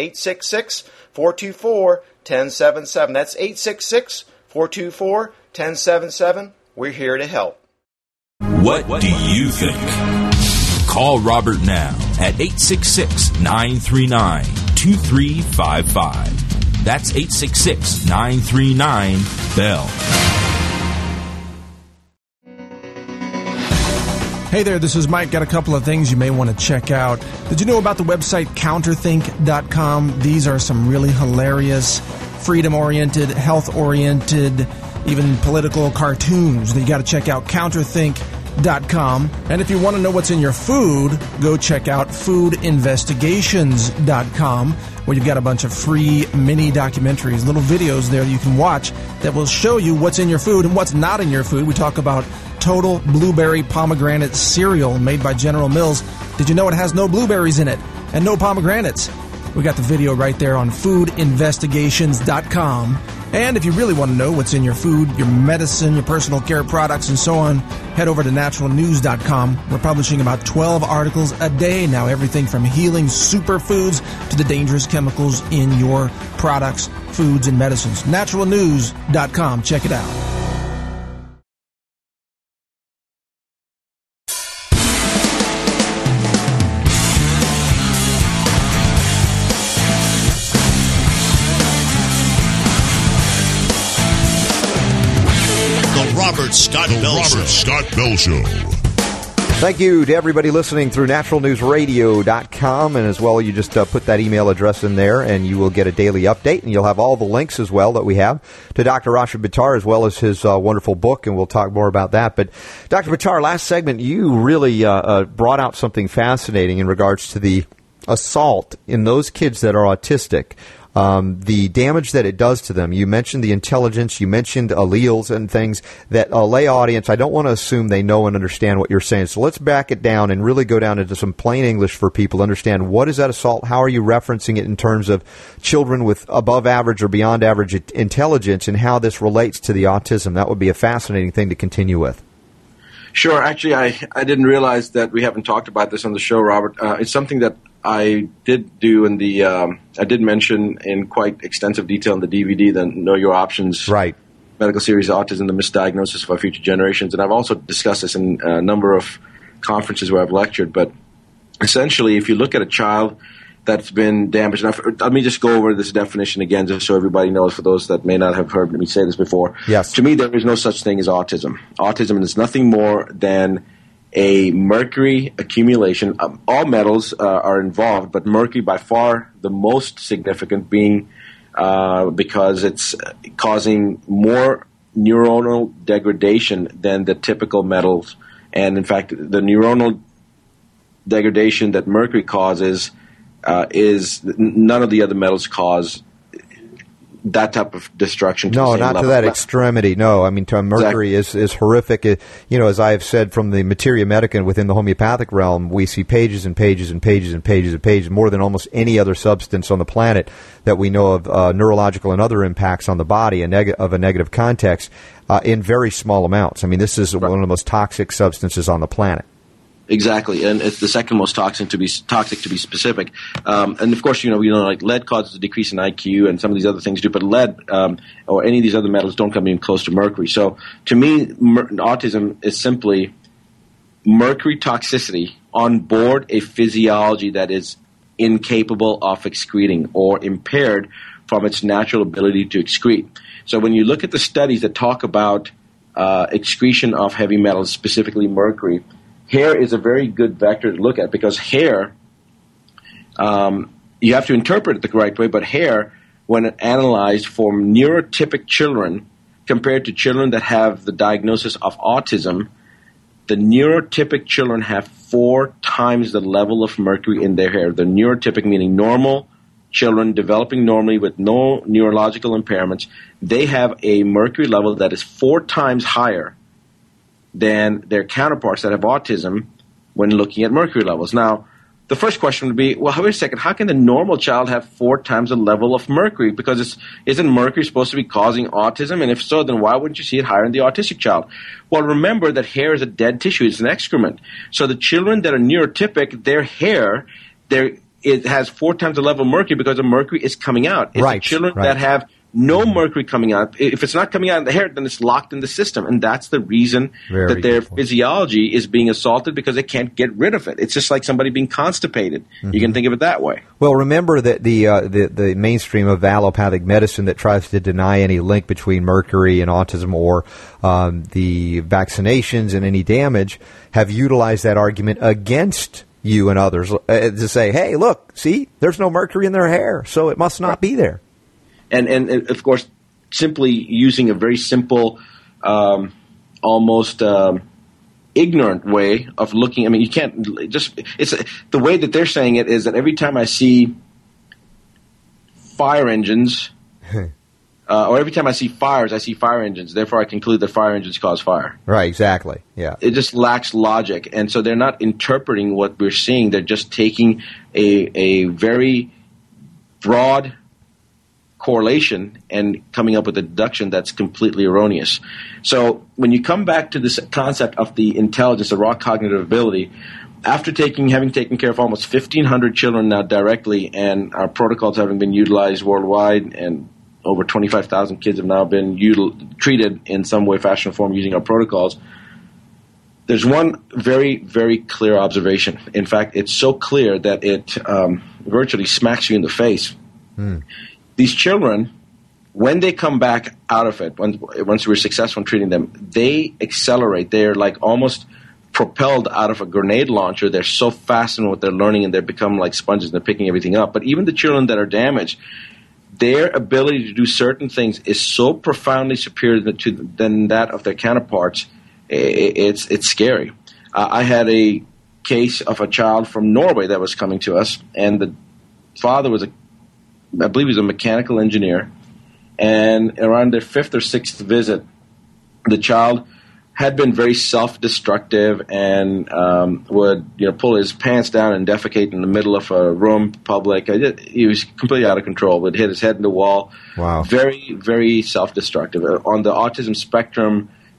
866-424-1077. That's 866-424-1077. We're here to help. What do you think? Call Robert now at 866-939-2355. That's 866-939-BELL. Hey there, this is Mike. Got a couple of things you may want to check out. Did you know about the website counterthink.com? These are some really hilarious, freedom-oriented, health-oriented, even political cartoons that you got to check out. Counterthink.com. And if you want to know what's in your food, go check out foodinvestigations.com, where you've got a bunch of free mini documentaries, little videos there that you can watch that will show you what's in your food and what's not in your food. We talk about Total Blueberry Pomegranate Cereal made by General Mills. Did you know it has no blueberries in it and no pomegranates? We got the video right there on foodinvestigations.com. And if you really want to know what's in your food, your medicine, your personal care products, and so on, head over to naturalnews.com. We're publishing about 12 articles a day now, everything from healing superfoods to the dangerous chemicals in your products, foods, and medicines. Naturalnews.com. Check it out. Robert Scott Bell Show. Thank you to everybody listening through naturalnewsradio.com, and as well, you just put that email address in there, and you will get a daily update, and you'll have all the links as well that we have to Dr. Rashid Buttar, as well as his wonderful book, and we'll talk more about that. But Dr. Buttar, last segment, you really brought out something fascinating in regards to the assault in those kids that are autistic. The damage that it does to them. You mentioned the intelligence, you mentioned alleles and things that a lay audience, I don't want to assume they know and understand what you're saying. So let's back it down and really go down into some plain English for people to understand what is that assault, how are you referencing it in terms of children with above average or beyond average intelligence, and how this relates to the autism. That would be a fascinating thing to continue with. Sure. Actually, I didn't realize that we haven't talked about this on the show, Robert. It's something that I did do in the I did mention in quite extensive detail in the DVD, the Know Your Options medical series, Autism, the Misdiagnosis of Our Future Generations. And I've also discussed this in a number of conferences where I've lectured. But essentially, if you look at a child that's been damaged, let me just go over this definition again just so everybody knows, for those that may not have heard me say this before. Yes. To me, there is no such thing as autism. Autism is nothing more than a mercury accumulation. All metals are involved, but mercury by far the most significant, being because it's causing more neuronal degradation than the typical metals. And in fact, the neuronal degradation that mercury causes is none of the other metals cause that type of destruction. No, not to that extremity. No, I mean, mercury is horrific. As I have said, from the materia medica within the homeopathic realm, we see pages and pages and pages and pages and pages, more than almost any other substance on the planet that we know of, neurological and other impacts on the body of a negative context in very small amounts. I mean, this is one of the most toxic substances on the planet. Exactly, and it's the second most toxic to be specific. And of course, like lead causes a decrease in IQ, and some of these other things do. But lead or any of these other metals don't come even close to mercury. So, to me, autism is simply mercury toxicity on board a physiology that is incapable of excreting or impaired from its natural ability to excrete. So, when you look at the studies that talk about excretion of heavy metals, specifically mercury, hair is a very good vector to look at, because hair, you have to interpret it the right way, but hair, when analyzed for neurotypic children compared to children that have the diagnosis of autism, the neurotypic children have 4 times the level of mercury in their hair. The neurotypic, meaning normal children developing normally with no neurological impairments, they have a mercury level that is 4 times higher than their counterparts that have autism when looking at mercury levels. Now, the first question would be, well, wait a second, how can the normal child have 4 times the level of mercury? Because isn't mercury supposed to be causing autism? And if so, then why wouldn't you see it higher in the autistic child? Well, remember that hair is a dead tissue. It's an excrement. So the children that are neurotypic, their hair, it has 4 times the level of mercury because the mercury is coming out. It's the children that have no mercury coming out. If it's not coming out of the hair, then it's locked in the system. And that's the reason that their physiology is being assaulted, because they can't get rid of it. It's just like somebody being constipated. Mm-hmm. You can think of it that way. Well, remember that the mainstream of allopathic medicine that tries to deny any link between mercury and autism or the vaccinations and any damage have utilized that argument against you and others to say, hey, look, see, there's no mercury in their hair, so it must not be there. And of course, simply using a very simple, almost ignorant way of looking. I mean, you can't it's the way that they're saying it is that every time I see fire engines, or every time I see fires, I see fire engines. Therefore, I conclude that fire engines cause fire. Right, exactly. Yeah. It just lacks logic. And so they're not interpreting what we're seeing. They're just taking a very broad correlation and coming up with a deduction that's completely erroneous. So when you come back to this concept of the intelligence, the raw cognitive ability, after having taken care of almost 1,500 children now directly, and our protocols having been utilized worldwide, and over 25,000 kids have now been treated in some way, fashion, or form using our protocols, there's one very, very clear observation. In fact, it's so clear that it virtually smacks you in the face. These children, when they come back out of it, once we're successful in treating them, they accelerate. They're like almost propelled out of a grenade launcher. They're so fast in what they're learning, and they become like sponges, and they're picking everything up. But even the children that are damaged, their ability to do certain things is so profoundly superior than that of their counterparts. It's scary. I had a case of a child from Norway that was coming to us, and the father was I believe he was a mechanical engineer, and around their 5th or 6th visit, the child had been very self-destructive and would pull his pants down and defecate in the middle of a room, public. He was completely out of control. Would hit his head in the wall. Wow. Very, very self-destructive. On the autism spectrum,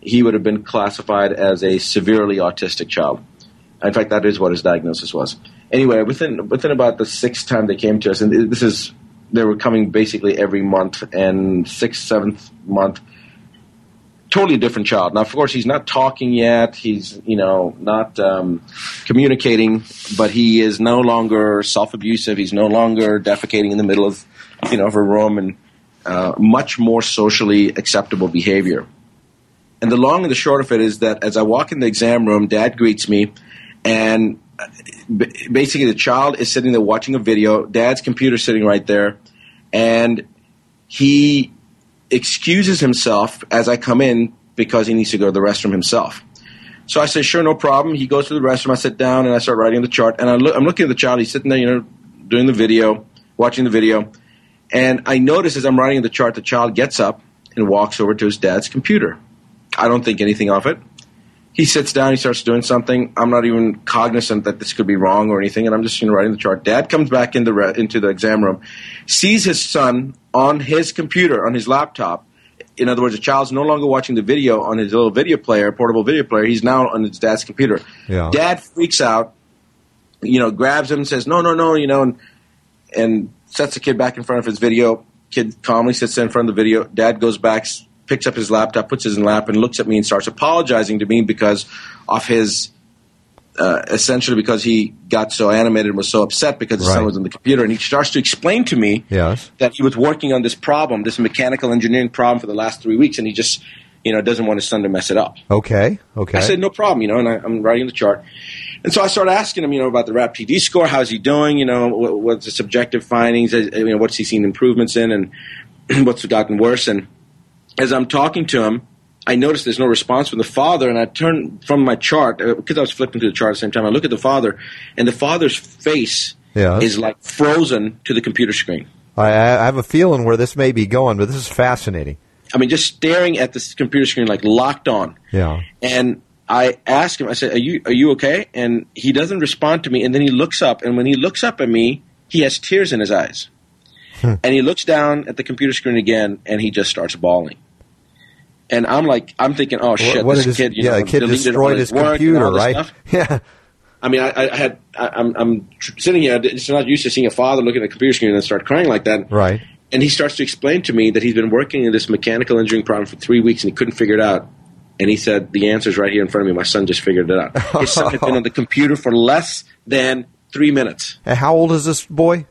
he would have been classified as a severely autistic child. In fact, that is what his diagnosis was. Anyway, within about the sixth time they came to us, and they were coming basically every month, and sixth, seventh month, totally different child. Now, of course, he's not talking yet. He's, not communicating, but he is no longer self-abusive. He's no longer defecating in the middle of, of a room, and much more socially acceptable behavior. And the long and the short of it is that as I walk in the exam room, Dad greets me, and basically the child is sitting there watching a video. Dad's computer's sitting right there, and he excuses himself as I come in because he needs to go to the restroom himself. So I say, sure, no problem. He goes to the restroom. I sit down, and I start writing the chart. And I'm looking at the child. He's sitting there, doing the video, watching the video. And I notice as I'm writing the chart, the child gets up and walks over to his dad's computer. I don't think anything of it. He sits down. He starts doing something. I'm not even cognizant that this could be wrong or anything, and I'm just writing the chart. Dad comes back into the exam room, sees his son on his computer, on his laptop. In other words, the child's no longer watching the video on his little video player, portable video player. He's now on his dad's computer. Yeah. Dad freaks out, grabs him and says, no, and sets the kid back in front of his video. Kid calmly sits in front of the video. Dad goes back, picks up his laptop, puts his in lap, and looks at me and starts apologizing to me because of his essentially because he got so animated and was so upset because his son was on the computer. And he starts to explain to me that he was working on this problem, this mechanical engineering problem for the last 3 weeks, and he just doesn't want his son to mess it up. Okay. I said, no problem, and I'm writing the chart. And so I started asking him, about the RAP-TD score. How's he doing? What's the subjective findings? What's he seen improvements in, and what's gotten worse? And as I'm talking to him, I noticed there's no response from the father, and I turn from my chart, because I was flipping through the chart at the same time. I look at the father, and the father's face is like frozen to the computer screen. I have a feeling where this may be going, but this is fascinating. I mean, just staring at this computer screen, like locked on. Yeah. And I asked him, I said, are you okay? And he doesn't respond to me, and then he looks up, and when he looks up at me, he has tears in his eyes. And he looks down at the computer screen again, and he just starts bawling. And I'm thinking, oh shit, this kid, the kid destroyed his computer, right? Yeah. I mean, I'm sitting here, it's not used to seeing a father look at a computer screen and start crying like that. Right. And he starts to explain to me that he's been working in this mechanical engineering problem for 3 weeks and he couldn't figure it out. And he said, the answer's right here in front of me. My son just figured it out. His son had been on the computer for less than 3 minutes. And how old is this boy?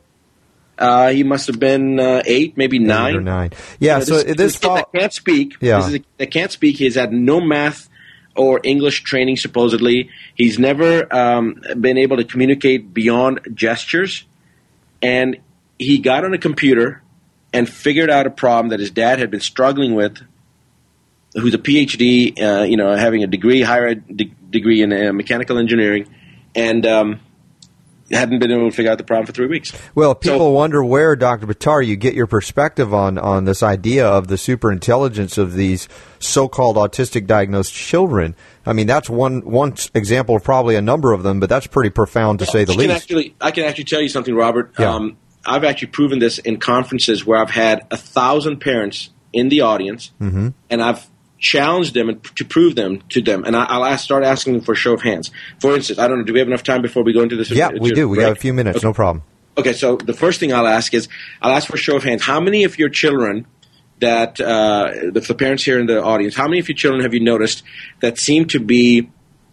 He must have been 8, maybe 9. 8 or 9. Yeah, so this kid that can't speak. Yeah. This is a kid that can't speak. He's had no math or English training, supposedly. He's never been able to communicate beyond gestures. And he got on a computer and figured out a problem that his dad had been struggling with, who's a PhD, having a degree, higher ed degree in mechanical engineering, and hadn't been able to figure out the problem for 3 weeks. Well, people wonder where, Dr. Buttar, you get your perspective on this idea of the superintelligence of these so-called autistic diagnosed children. I mean, that's one example of probably a number of them, but that's pretty profound to say the least. I can actually tell you something, Robert. Yeah. I've actually proven this in conferences where I've had 1,000 parents in the audience, and I've challenged them to prove them to them, and I'll start asking them for a show of hands. For instance, I don't know, do we have enough time before we go into this? Yeah, we do. We got a few minutes, okay. No problem. Okay, so the first thing I'll ask for a show of hands. How many of your children that, the parents here in the audience, how many of your children have you noticed that seem to be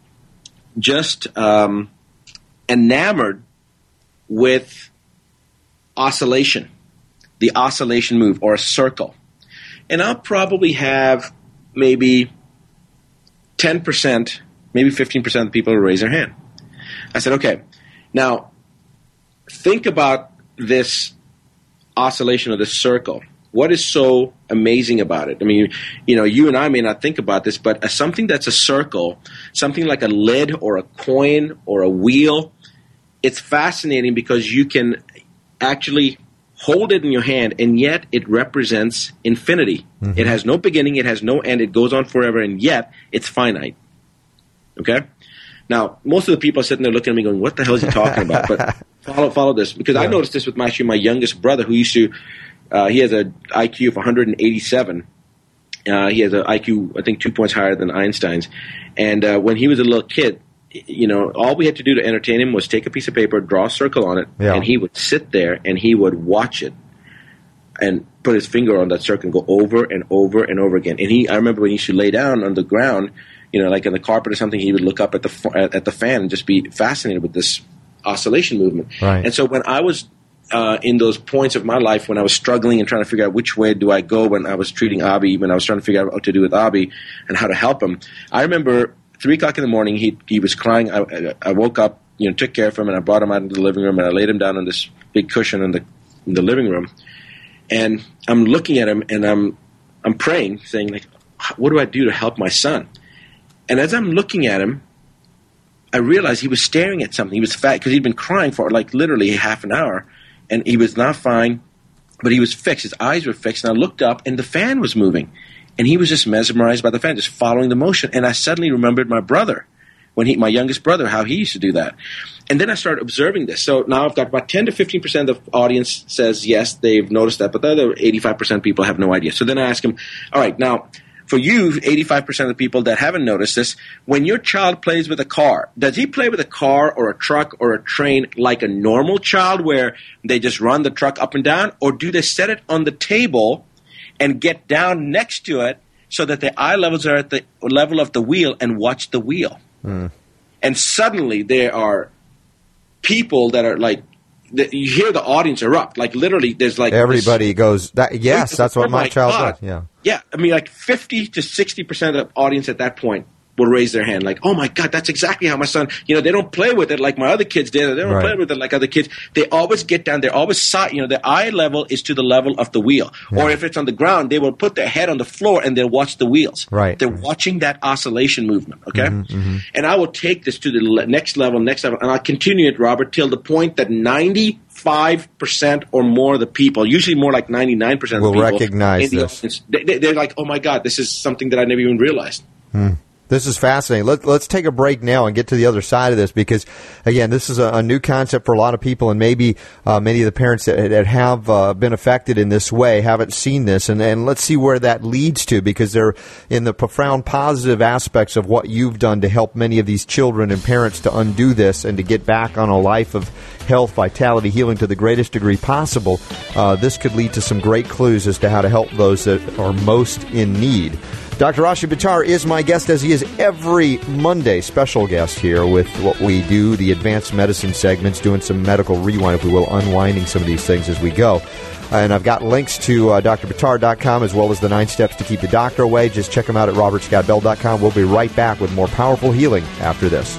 just enamored with oscillation, the oscillation move, or a circle? And I'll probably have maybe 10%, maybe 15% of the people who raise their hand. I said, okay, now think about this oscillation of this circle. What is so amazing about it? I mean, you and I may not think about this, but something that's a circle, something like a lid or a coin or a wheel, it's fascinating because you can actually hold it in your hand, and yet it represents infinity. It has no beginning, it has no end, it goes on forever, and yet it's finite. Okay? Now, most of the people are sitting there looking at me going, what the hell is he talking about? But follow this, because I noticed this with my youngest brother who used to, he has an IQ of 187, He has an IQ, I think, 2 points higher than Einstein's. And when he was a little kid, all we had to do to entertain him was take a piece of paper, draw a circle on it, and he would sit there and he would watch it and put his finger on that circle and go over and over and over again. And I remember when he used to lay down on the ground, like on the carpet or something, he would look up at the fan and just be fascinated with this oscillation movement. Right. And so when I was in those points of my life when I was struggling and trying to figure out which way do I go when I was treating Abi, when I was trying to figure out what to do with Abi and how to help him, I remember 3 o'clock in the morning, he was crying. I woke up, took care of him, and I brought him out into the living room, and I laid him down on this big cushion in the living room. And I'm looking at him, and I'm praying, saying, like, what do I do to help my son? And as I'm looking at him, I realized he was staring at something. He was fat because he'd been crying for like literally half an hour, and he was not fine, but he was fixed. His eyes were fixed, and I looked up, and the fan was moving. And he was just mesmerized by the fan, just following the motion. And I suddenly remembered my brother, my youngest brother, how he used to do that. And then I started observing this. So now I've got about 10 to 15% of the audience says, yes, they've noticed that, but the other 85% of people have no idea. So then I ask them, all right, now, for you, 85% of the people that haven't noticed this, when your child plays with a car, does he play with a car or a truck or a train like a normal child where they just run the truck up and down? Or do they set it on the table and get down next to it so that the eye levels are at the level of the wheel and watch the wheel? Mm. And suddenly there are people that are like, you hear the audience erupt. Like literally there's like everybody goes, yes, that's what my child does. Yeah. Yeah, I mean like 50 to 60% of the audience at that point will raise their hand like, oh my God, that's exactly how my son, they don't play with it like my other kids did. They don't play with it like other kids. They always get down. They're always the eye level is to the level of the wheel. Yeah. Or if it's on the ground, they will put their head on the floor and they'll watch the wheels. Right. They're watching that oscillation movement, okay? Mm-hmm. And I will take this to the next level, and I'll continue it, Robert, till the point that 95% or more of the people, usually more like 99% of the people, will recognize this. Audience, they're like, oh my God, this is something that I never even realized. This is fascinating. Let's take a break now and get to the other side of this because, again, this is a new concept for a lot of people, and maybe many of the parents that have been affected in this way haven't seen this. And let's see where that leads to, because they're in the profound positive aspects of what you've done to help many of these children and parents to undo this and to get back on a life of health, vitality, healing to the greatest degree possible. This could lead to some great clues as to how to help those that are most in need. Dr. Rashid Buttar is my guest, as he is every Monday, special guest here with what we do, the advanced medicine segments, doing some medical rewind, if we will, unwinding some of these things as we go. And I've got links to drbuttar.com as well as the 9 steps to keep the doctor away. Just check them out at robertscottbell.com. We'll be right back with more powerful healing after this.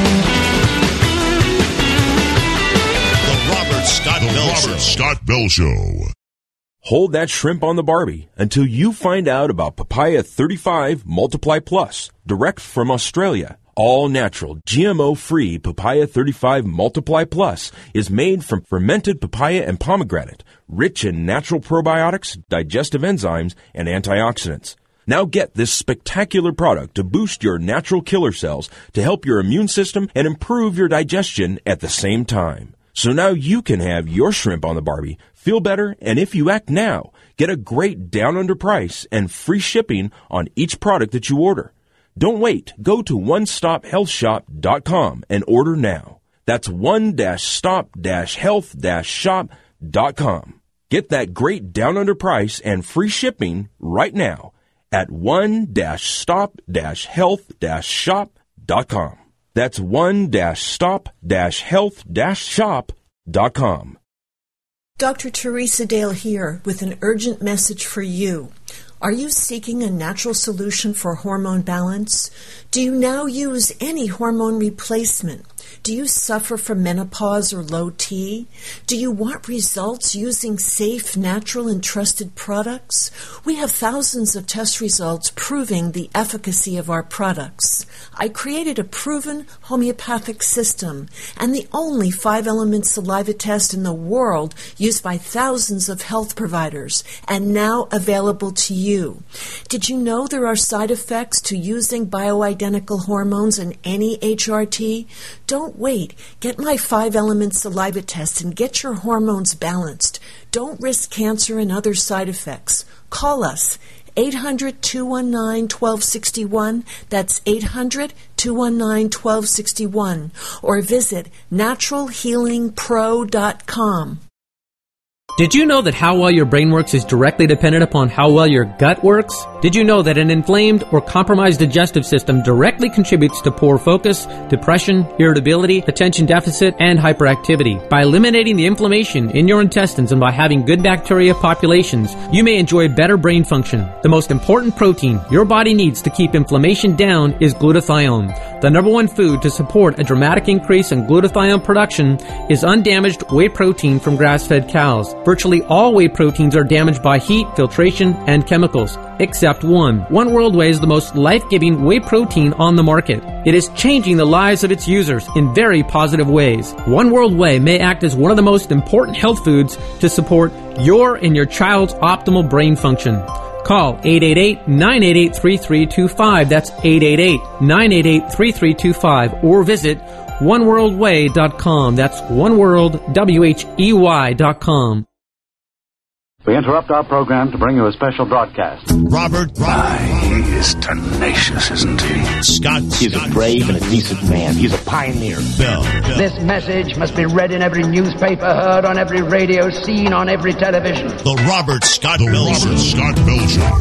The Robert Scott Bell Show. Hold that shrimp on the Barbie until you find out about Papaya 35 Multiply Plus, direct from Australia. All natural, GMO-free Papaya 35 Multiply Plus is made from fermented papaya and pomegranate, rich in natural probiotics, digestive enzymes, and antioxidants. Now get this spectacular product to boost your natural killer cells to help your immune system and improve your digestion at the same time. So now you can have your shrimp on the Barbie, feel better, and if you act now, get a great down-under price and free shipping on each product that you order. Don't wait. Go to onestophealthshop.com and order now. That's one-stop-health-shop.com. Get that great down-under price and free shipping right now at one-stop-health-shop.com. That's one-stop-health-shop.com. Dr. Teresa Dale here with an urgent message for you. Are you seeking a natural solution for hormone balance? Do you now use any hormone replacement? Do you suffer from menopause or low T? Do you want results using safe, natural, and trusted products? We have thousands of test results proving the efficacy of our products. I created a proven homeopathic system and the only 5-element saliva test in the world used by thousands of health providers and now available to you. Did you know there are side effects to using bioidentical hormones in any HRT? Don't wait. Get my 5-element saliva test and get your hormones balanced. Don't risk cancer and other side effects. Call us 800-219-1261. That's 800-219-1261. Or visit naturalhealingpro.com. Did you know that how well your brain works is directly dependent upon how well your gut works? Did you know that an inflamed or compromised digestive system directly contributes to poor focus, depression, irritability, attention deficit, and hyperactivity? By eliminating the inflammation in your intestines and by having good bacteria populations, you may enjoy better brain function. The most important protein your body needs to keep inflammation down is glutathione. The number one food to support a dramatic increase in glutathione production is undamaged whey protein from grass-fed cows. Virtually all whey proteins are damaged by heat, filtration, and chemicals, except one. One World Whey is the most life-giving whey protein on the market. It is changing the lives of its users in very positive ways. One World Whey may act as one of the most important health foods to support your and your child's optimal brain function. Call 888-988-3325. That's 888-988-3325. Or visit oneworldwhey.com. That's oneworldwhey.com. We interrupt our program to bring you a special broadcast. Robert. He is tenacious, isn't he? Scott. He's a brave and a decent man. He's a pioneer. Bell. This message must be read in every newspaper, heard on every radio, seen on every television. The Robert Scott Bell Show.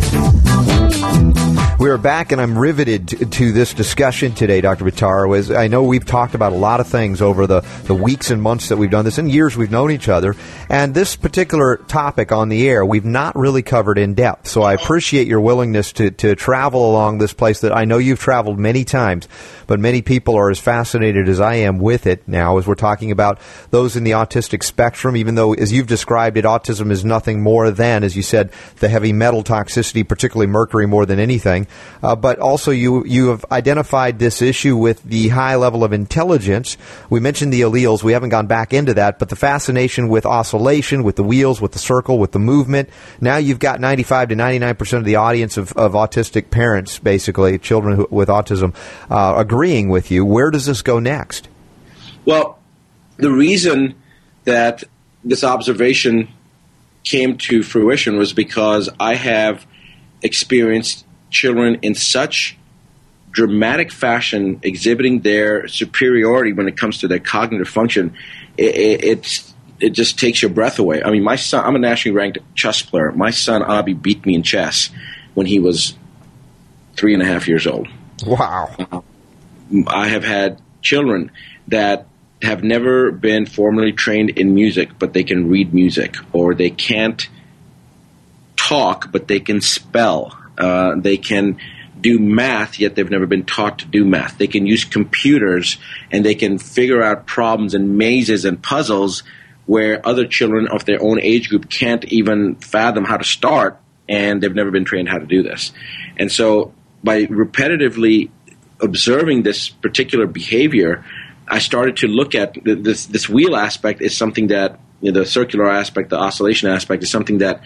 We're back, and I'm riveted to this discussion today, Dr. Buttar. I know we've talked about a lot of things over the weeks and months that we've done this, and years we've known each other, and this particular topic on the air we've not really covered in depth. So I appreciate your willingness to travel along this place that I know you've traveled many times, but many people are as fascinated as I am with it now as we're talking about those in the autistic spectrum, even though, as you've described it, autism is nothing more than, as you said, the heavy metal toxicity, particularly mercury more than anything. But also you have identified this issue with the high level of intelligence. We mentioned the alleles. We haven't gone back into that, but the fascination with oscillation, with the wheels, with the circle, with the movement. Now you've got 95 to 99% of the audience of autistic parents, basically, children with autism, agreeing with you. Where does this go next? Well, the reason that this observation came to fruition was because I have experienced children in such dramatic fashion exhibiting their superiority when it comes to their cognitive function. It just takes your breath away. I mean, my son, I'm a nationally ranked chess player. My son, Abi, beat me in chess when he was 3.5 years old. Wow. I have had children that have never been formally trained in music, but they can read music, or they can't talk, but they can spell. They can do math, yet they've never been taught to do math. They can use computers, and they can figure out problems and mazes and puzzles where other children of their own age group can't even fathom how to start, and they've never been trained how to do this. And so by repetitively observing this particular behavior, I started to look at this wheel aspect is something that, the circular aspect, the oscillation aspect is something that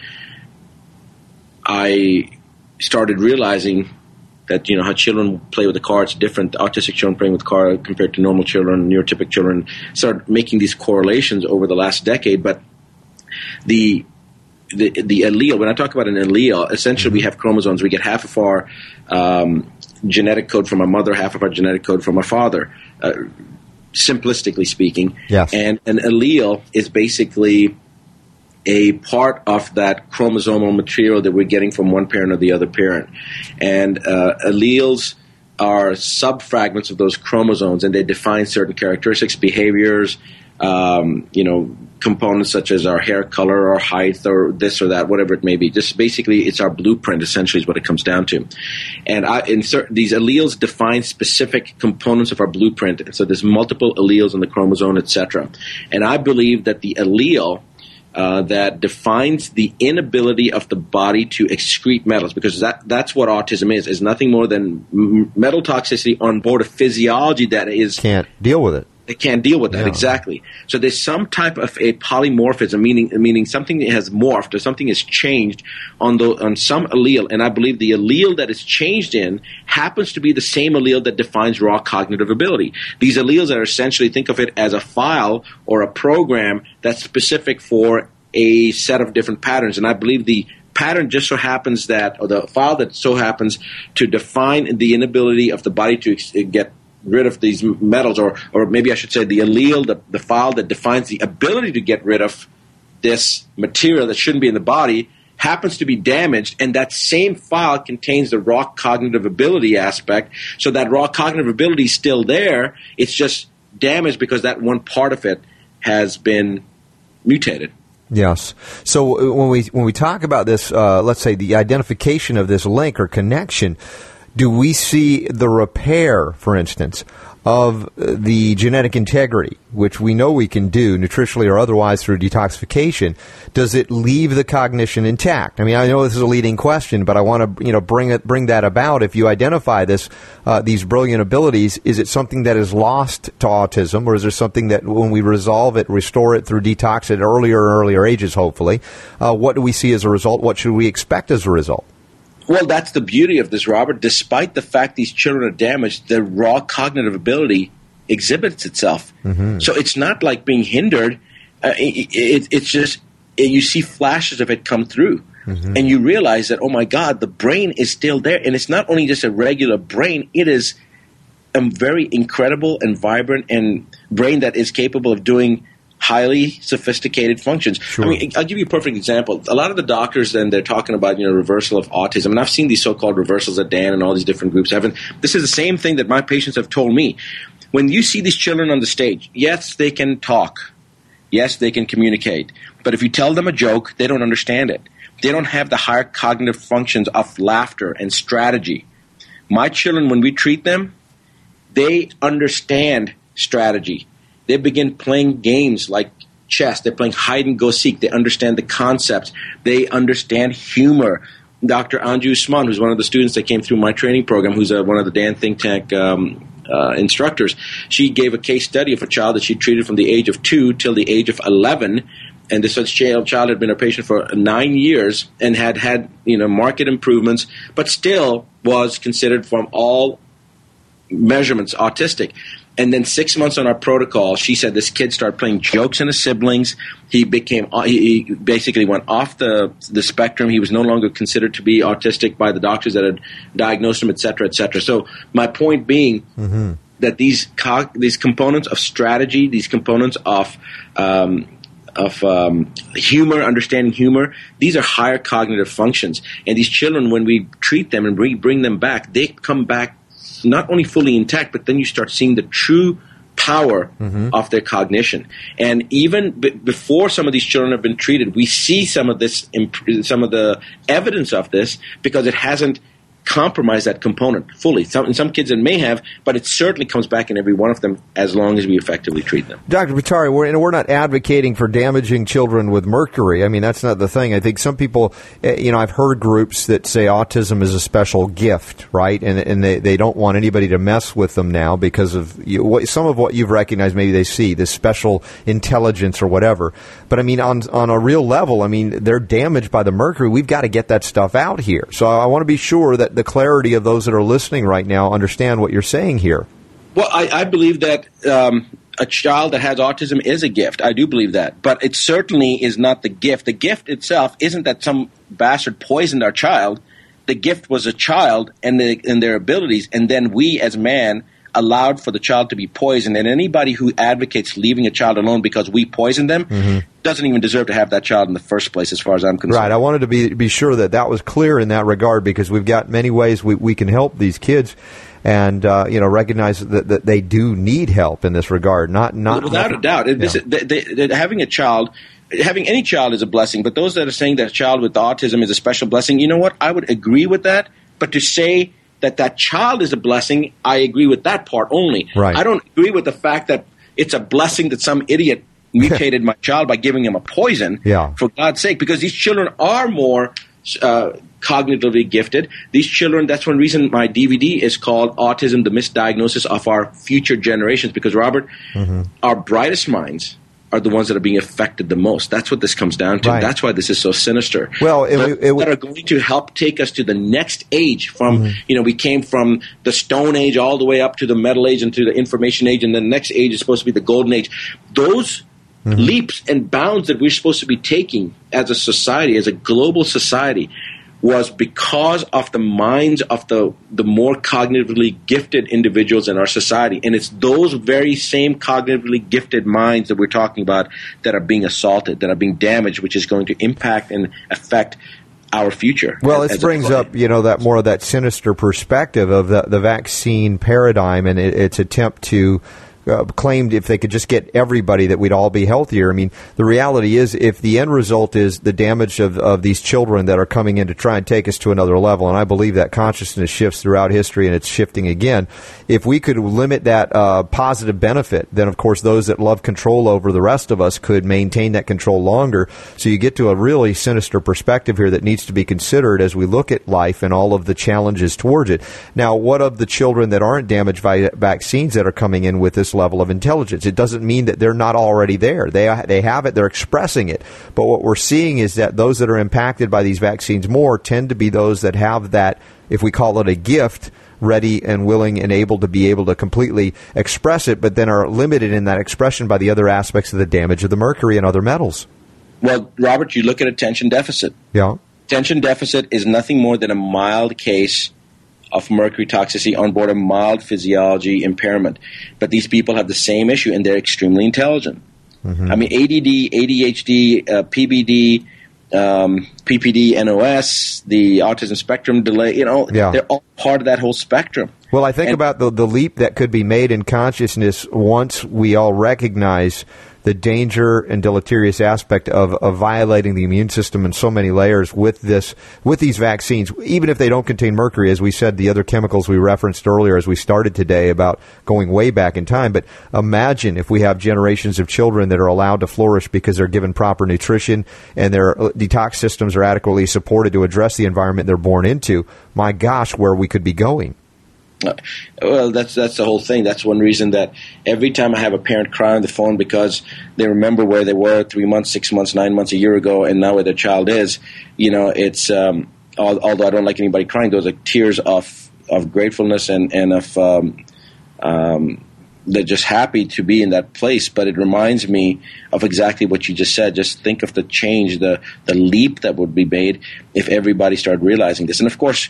I started realizing that, how children play with the car, it's different. Autistic children playing with the car compared to normal children, neurotypic children, started making these correlations over the last decade. But the allele, when I talk about an allele, essentially we have chromosomes. We get half of our genetic code from our mother, half of our genetic code from our father, simplistically speaking. Yes. And an allele is basically a part of that chromosomal material that we're getting from one parent or the other parent. And alleles are subfragments of those chromosomes, and they define certain characteristics, behaviors, components such as our hair color or height or this or that, whatever it may be. Just basically, it's our blueprint, essentially, is what it comes down to. And these alleles define specific components of our blueprint. And so there's multiple alleles in the chromosome, etc. And I believe that the allele that defines the inability of the body to excrete metals, because that's what autism is nothing more than metal toxicity on board a physiology that can't deal with it. It can't deal with that, exactly. So there's some type of a polymorphism, meaning something has morphed or something has changed on some allele, and I believe the allele that is changed in happens to be the same allele that defines raw cognitive ability. These alleles are essentially, think of it as a file or a program that's specific for a set of different patterns, and I believe the pattern just so happens that, or the file that so happens to define the inability of the body to get rid of these metals, or maybe I should say the allele, the file that defines the ability to get rid of this material that shouldn't be in the body, happens to be damaged, and that same file contains the raw cognitive ability aspect. So that raw cognitive ability is still there. It's just damaged because that one part of it has been mutated. Yes. So when we talk about this, let's say the identification of this link or connection, do we see the repair, for instance, of the genetic integrity, which we know we can do nutritionally or otherwise through detoxification? Does it leave the cognition intact? I mean, I know this is a leading question, but I want to bring that about. If you identify these brilliant abilities, is it something that is lost to autism, or is there something that when we resolve it, restore it through detox at earlier ages, hopefully? What do we see as a result? What should we expect as a result? Well, that's the beauty of this, Robert. Despite the fact these children are damaged, their raw cognitive ability exhibits itself. Mm-hmm. So it's not like being hindered. It's just you see flashes of it come through. Mm-hmm. And you realize that, oh, my God, the brain is still there. And it's not only just a regular brain. It is a very incredible and vibrant and brain that is capable of doing highly sophisticated functions. Sure. I mean, I'll give you a perfect example. A lot of the doctors, then, they're talking about, reversal of autism. And I've seen these so-called reversals that Dan and all these different groups have. And this is the same thing that my patients have told me. When you see these children on the stage, yes, they can talk. Yes, they can communicate. But if you tell them a joke, they don't understand it. They don't have the higher cognitive functions of laughter and strategy. My children, when we treat them, they understand strategy. They begin playing games like chess. They're playing hide-and-go-seek. They understand the concepts. They understand humor. Dr. Anju Usman, who's one of the students that came through my training program, who's one of the Dan Think Tank instructors, she gave a case study of a child that she treated from the age of 2 till the age of 11. And this child had been a patient for 9 years and had marked improvements, but still was considered from all measurements autistic. And then 6 months on our protocol, she said this kid started playing jokes on his siblings. He basically went off the spectrum. He was no longer considered to be autistic by the doctors that had diagnosed him, et cetera, et cetera. So my point being that these components of strategy, these components of humor, understanding humor, these are higher cognitive functions. And these children, when we treat them and bring them back, they come back not only fully intact, but then you start seeing the true power of their cognition. And even before some of these children have been treated, we see some of the evidence of this because it hasn't compromised that component fully. In some kids it may have, but it certainly comes back in every one of them as long as we effectively treat them. Dr. Bottari, we're not advocating for damaging children with mercury. I mean, that's not the thing. I think some people, I've heard groups that say autism is a special gift, right? And they don't want anybody to mess with them now because of some of what you've recognized. Maybe they see this special intelligence or whatever. But I mean, on a real level, I mean, they're damaged by the mercury. We've got to get that stuff out here. So I want to be sure that the clarity of those that are listening right now understand what you're saying here. Well, I believe that a child that has autism is a gift. I do believe that. But it certainly is not the gift. The gift itself isn't that some bastard poisoned our child. The gift was a child and their abilities, and then we as man allowed for the child to be poisoned. And anybody who advocates leaving a child alone because we poisoned them doesn't even deserve to have that child in the first place, as far as I'm concerned. Right. I wanted to be sure that was clear in that regard, because we've got many ways we can help these kids, and recognize that they do need help in this regard. Not without a doubt. Having a child. Having any child is a blessing, but those that are saying that a child with autism is a special blessing, you know what? I would agree with that, but to say that child is a blessing, I agree with that part only. Right. I don't agree with the fact that it's a blessing that some idiot mutated my child by giving him a poison, for God's sake, because these children are more cognitively gifted. These children, that's one reason my DVD is called Autism, the Misdiagnosis of Our Future Generations, because, Robert, our brightest minds are the ones that are being affected the most. That's what this comes down to. Right. That's why this is so sinister. Well, that are going to help take us to the next age. From we came from the Stone Age all the way up to the Metal Age and to the Information Age, and the next age is supposed to be the Golden Age. Those leaps and bounds that we're supposed to be taking as a society, as a global society, was because of the minds of the more cognitively gifted individuals in our society. And it's those very same cognitively gifted minds that we're talking about that are being assaulted, that are being damaged, which is going to impact and affect our future. Well, this brings up, that more of that sinister perspective of the vaccine paradigm and its attempt to claimed if they could just get everybody that we'd all be healthier. I mean, the reality is if the end result is the damage of these children that are coming in to try and take us to another level, and I believe that consciousness shifts throughout history and it's shifting again, if we could limit that positive benefit, then of course those that love control over the rest of us could maintain that control longer. So you get to a really sinister perspective here that needs to be considered as we look at life and all of the challenges towards it. Now, what of the children that aren't damaged by vaccines that are coming in with this level of intelligence? It doesn't mean that they're not already there. They have it. They're expressing it. But what we're seeing is that those that are impacted by these vaccines more tend to be those that have that, if we call it a gift, ready and willing and able to completely express it, but then are limited in that expression by the other aspects of the damage of the mercury and other metals. Well, Robert, you look at attention deficit. Yeah. Attention deficit is nothing more than a mild case of mercury toxicity on board a mild physiology impairment. But these people have the same issue, and they're extremely intelligent. Mm-hmm. I mean, ADD, ADHD, PBD, PPD, NOS, the autism spectrum delay, they're all part of that whole spectrum. Well, I think about the leap that could be made in consciousness once we all recognize the danger and deleterious aspect of violating the immune system in so many layers with these vaccines, even if they don't contain mercury, as we said, the other chemicals we referenced earlier as we started today about going way back in time. But imagine if we have generations of children that are allowed to flourish because they're given proper nutrition and their detox systems are adequately supported to address the environment they're born into. My gosh, where we could be going. Well, that's the whole thing. That's one reason that every time I have a parent cry on the phone because they remember where they were 3 months, 6 months, 9 months, a year ago, and now where their child is, it's although I don't like anybody crying, those are tears of gratefulness and of they're just happy to be in that place. But it reminds me of exactly what you just said. Just think of the change, the leap that would be made if everybody started realizing this. And of course,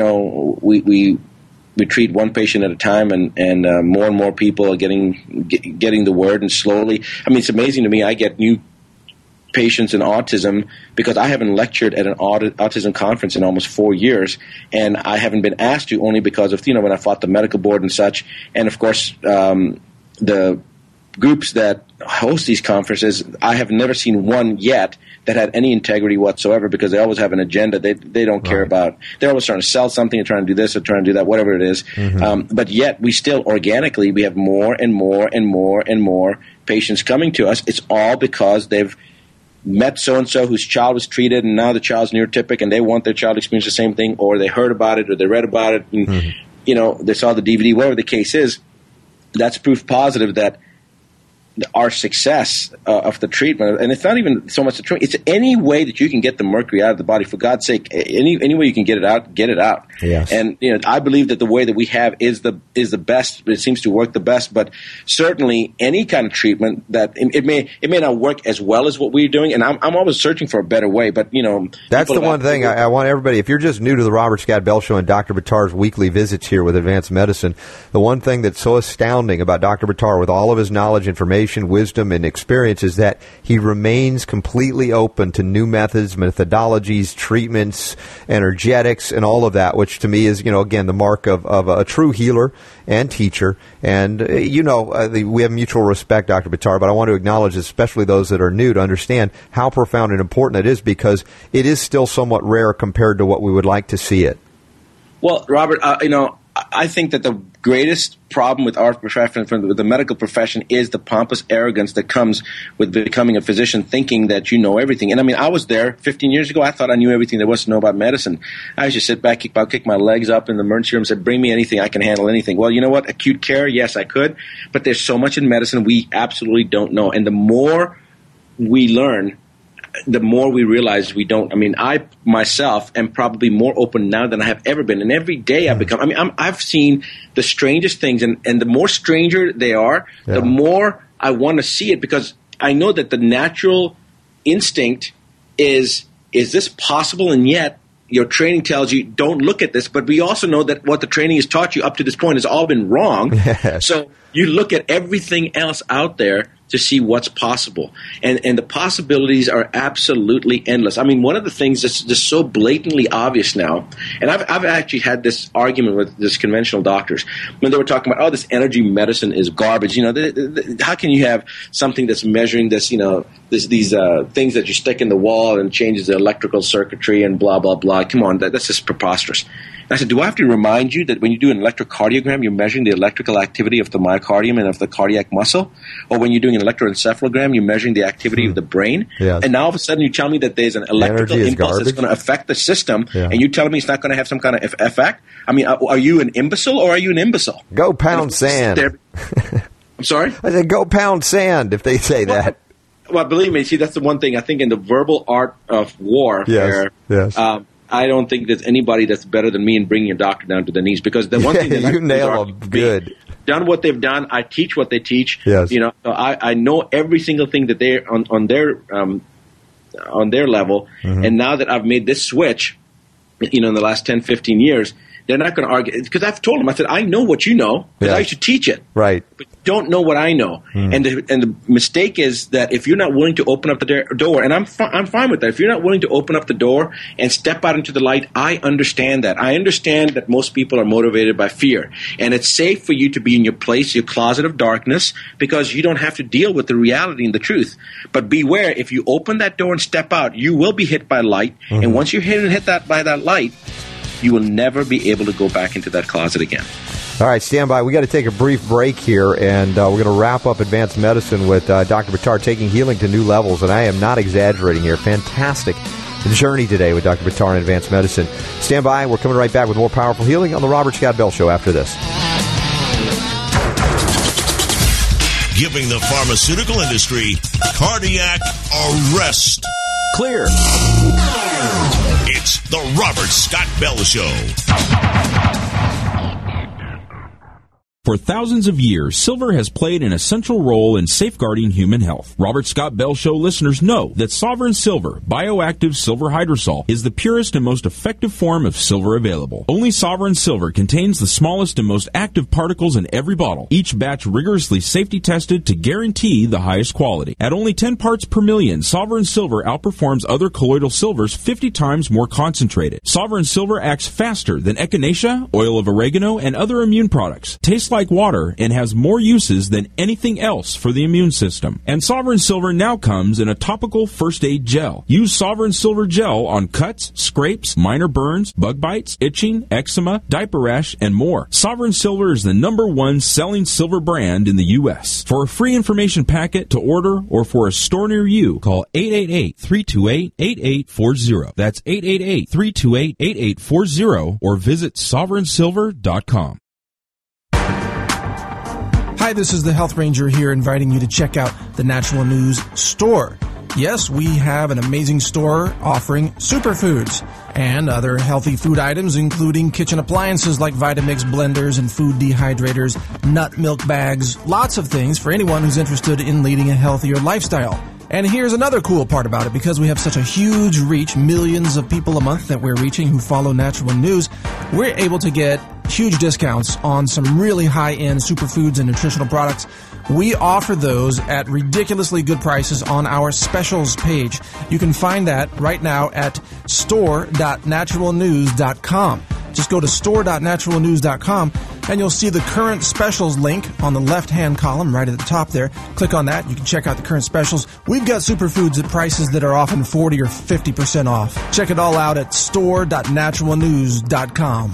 we treat one patient at a time, and more and more people are getting the word, and slowly. I mean, it's amazing to me. I get new patients in autism because I haven't lectured at an autism conference in almost 4 years, and I haven't been asked to only because of when I fought the medical board and such. And of course, the groups that host these conferences, I have never seen one yet that had any integrity whatsoever because they always have an agenda. They don't care about. They're always trying to sell something, or trying to do this, or trying to do that, whatever it is. Mm-hmm. But yet we still organically we have more and more and more and more patients coming to us. It's all because they've met so-and-so whose child was treated, and now the child's neurotypic, and they want their child to experience the same thing, or they heard about it, or they read about it, and they saw the DVD, whatever the case is. That's proof positive that our success of the treatment, and it's not even so much the treatment, it's any way that you can get the mercury out of the body. For God's sake, any way you can get it out, get it out. Yes. And I believe that the way that we have is the best. It seems to work the best. But certainly, any kind of treatment that it may not work as well as what we're doing. And I'm always searching for a better way. But that's the one thing I want everybody. If you're just new to the Robert Scott Bell Show and Dr. Buttar's weekly visits here with Advanced Medicine, the one thing that's so astounding about Dr. Buttar, with all of his knowledge, information, wisdom, and experience, is that he remains completely open to new methods, methodologies, treatments, energetics, and all of that, which to me is, again, the mark of a true healer and teacher. And, we have mutual respect, Dr. Buttar, but I want to acknowledge, especially those that are new, to understand how profound and important it is, because it is still somewhat rare compared to what we would like to see it. Well, Robert, I think that the greatest problem with our profession, with the medical profession, is the pompous arrogance that comes with becoming a physician, thinking that you know everything. And I mean, I was there 15 years ago. I thought I knew everything there was to know about medicine. I used to sit back, kick my legs up in the emergency room and say, bring me anything. I can handle anything. Well, you know what? Acute care, yes, I could. But there's so much in medicine we absolutely don't know. And the more we learn, the more we realize we don't. I mean, I myself am probably more open now than I have ever been. And every day I've become, I've seen the strangest things. And the more stranger they are, the more I want to see it, because I know that the natural instinct is this possible, and yet your training tells you don't look at this. But we also know that what the training has taught you up to this point has all been wrong. Yes. So you look at everything else out there to see what's possible. And the possibilities are absolutely endless. I mean, one of the things that's just so blatantly obvious now, and I've actually had this argument with this conventional doctors when they were talking about, this energy medicine is garbage. How can you have something that's measuring this, these things that you stick in the wall and changes the electrical circuitry and blah, blah, blah. Come on, that's just preposterous. And I said, do I have to remind you that when you do an electrocardiogram, you're measuring the electrical activity of the myocardium and of the cardiac muscle? Or when you're doing an electroencephalogram, you're measuring the activity of the brain? Yes. And now all of a sudden you tell me that there's an electrical impulse that's going to affect the system, and you tell me it's not going to have some kind of effect? I mean, are you an imbecile or are you an imbecile? Go pound sand. I'm sorry? I said go pound sand if they say that. Well, believe me, see, that's the one thing. I think in the verbal art of warfare, yes. I don't think there's anybody that's better than me in bringing a doctor down to the knees, because the one thing that you nail them good. Done what they've done. I teach what they teach. Yes. So I know every single thing that they're on their level. Mm-hmm. And now that I've made this switch, in the last 10, 15 years, they're not going to argue, because I've told them, I said, I know what you know, because I used to teach it. Right. But you don't know what I know. Mm. And the mistake is that if you're not willing to open up the door, and I'm fine with that. If you're not willing to open up the door and step out into the light, I understand that. I understand that most people are motivated by fear. And it's safe for you to be in your place, your closet of darkness, because you don't have to deal with the reality and the truth. But beware, if you open that door and step out, you will be hit by light. Mm-hmm. And once you're hit by that light, you will never be able to go back into that closet again. All right, stand by. We got to take a brief break here, and we're going to wrap up Advanced Medicine with Dr. Buttar taking healing to new levels, and I am not exaggerating here. Fantastic journey today with Dr. Buttar in Advanced Medicine. Stand by. We're coming right back with more powerful healing on the Robert Scott Bell Show after this. Giving the pharmaceutical industry cardiac arrest. Clear. It's the Robert Scott Bell Show. For thousands of years, silver has played an essential role in safeguarding human health. Robert Scott Bell Show listeners know that Sovereign Silver, bioactive silver hydrosol, is the purest and most effective form of silver available. Only Sovereign Silver contains the smallest and most active particles in every bottle, each batch rigorously safety tested to guarantee the highest quality. At only 10 parts per million, Sovereign Silver outperforms other colloidal silvers 50 times more concentrated. Sovereign Silver acts faster than echinacea, oil of oregano, and other immune products. Tastes like water and has more uses than anything else for the immune system. And Sovereign Silver now comes in a topical first aid gel. Use Sovereign Silver gel on cuts, scrapes, minor burns, bug bites, itching, eczema, diaper rash, and more. Sovereign Silver is the #1 selling silver brand in the U.S. For a free information packet to order or for a store near you, call 888-328-8840. That's 888-328-8840 or visit sovereignsilver.com. Hi, this is the Health Ranger here, inviting you to check out the Natural News store. Yes, we have an amazing store offering superfoods and other healthy food items, including kitchen appliances like Vitamix blenders and food dehydrators, nut milk bags, lots of things for anyone who's interested in leading a healthier lifestyle. And here's another cool part about it. Because we have such a huge reach, millions of people a month that we're reaching who follow Natural News, we're able to get huge discounts on some really high-end superfoods and nutritional products. We offer those at ridiculously good prices on our specials page. You can find that right now at store.naturalnews.com. Just go to store.naturalnews.com and you'll see the current specials link on the left-hand column right at the top there. Click on that. You can check out the current specials. We've got superfoods at prices that are often 40 or 50% off. Check it all out at store.naturalnews.com.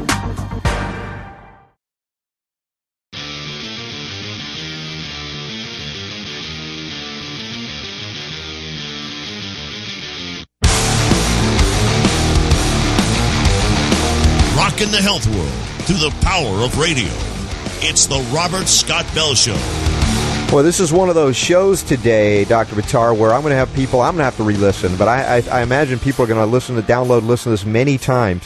In the health world through the power of radio. It's the Robert Scott Bell Show. Well, this is one of those shows today, Dr. Buttar, where I'm going to have people, I'm going to have to re-listen, but I imagine people are going to listen to this many times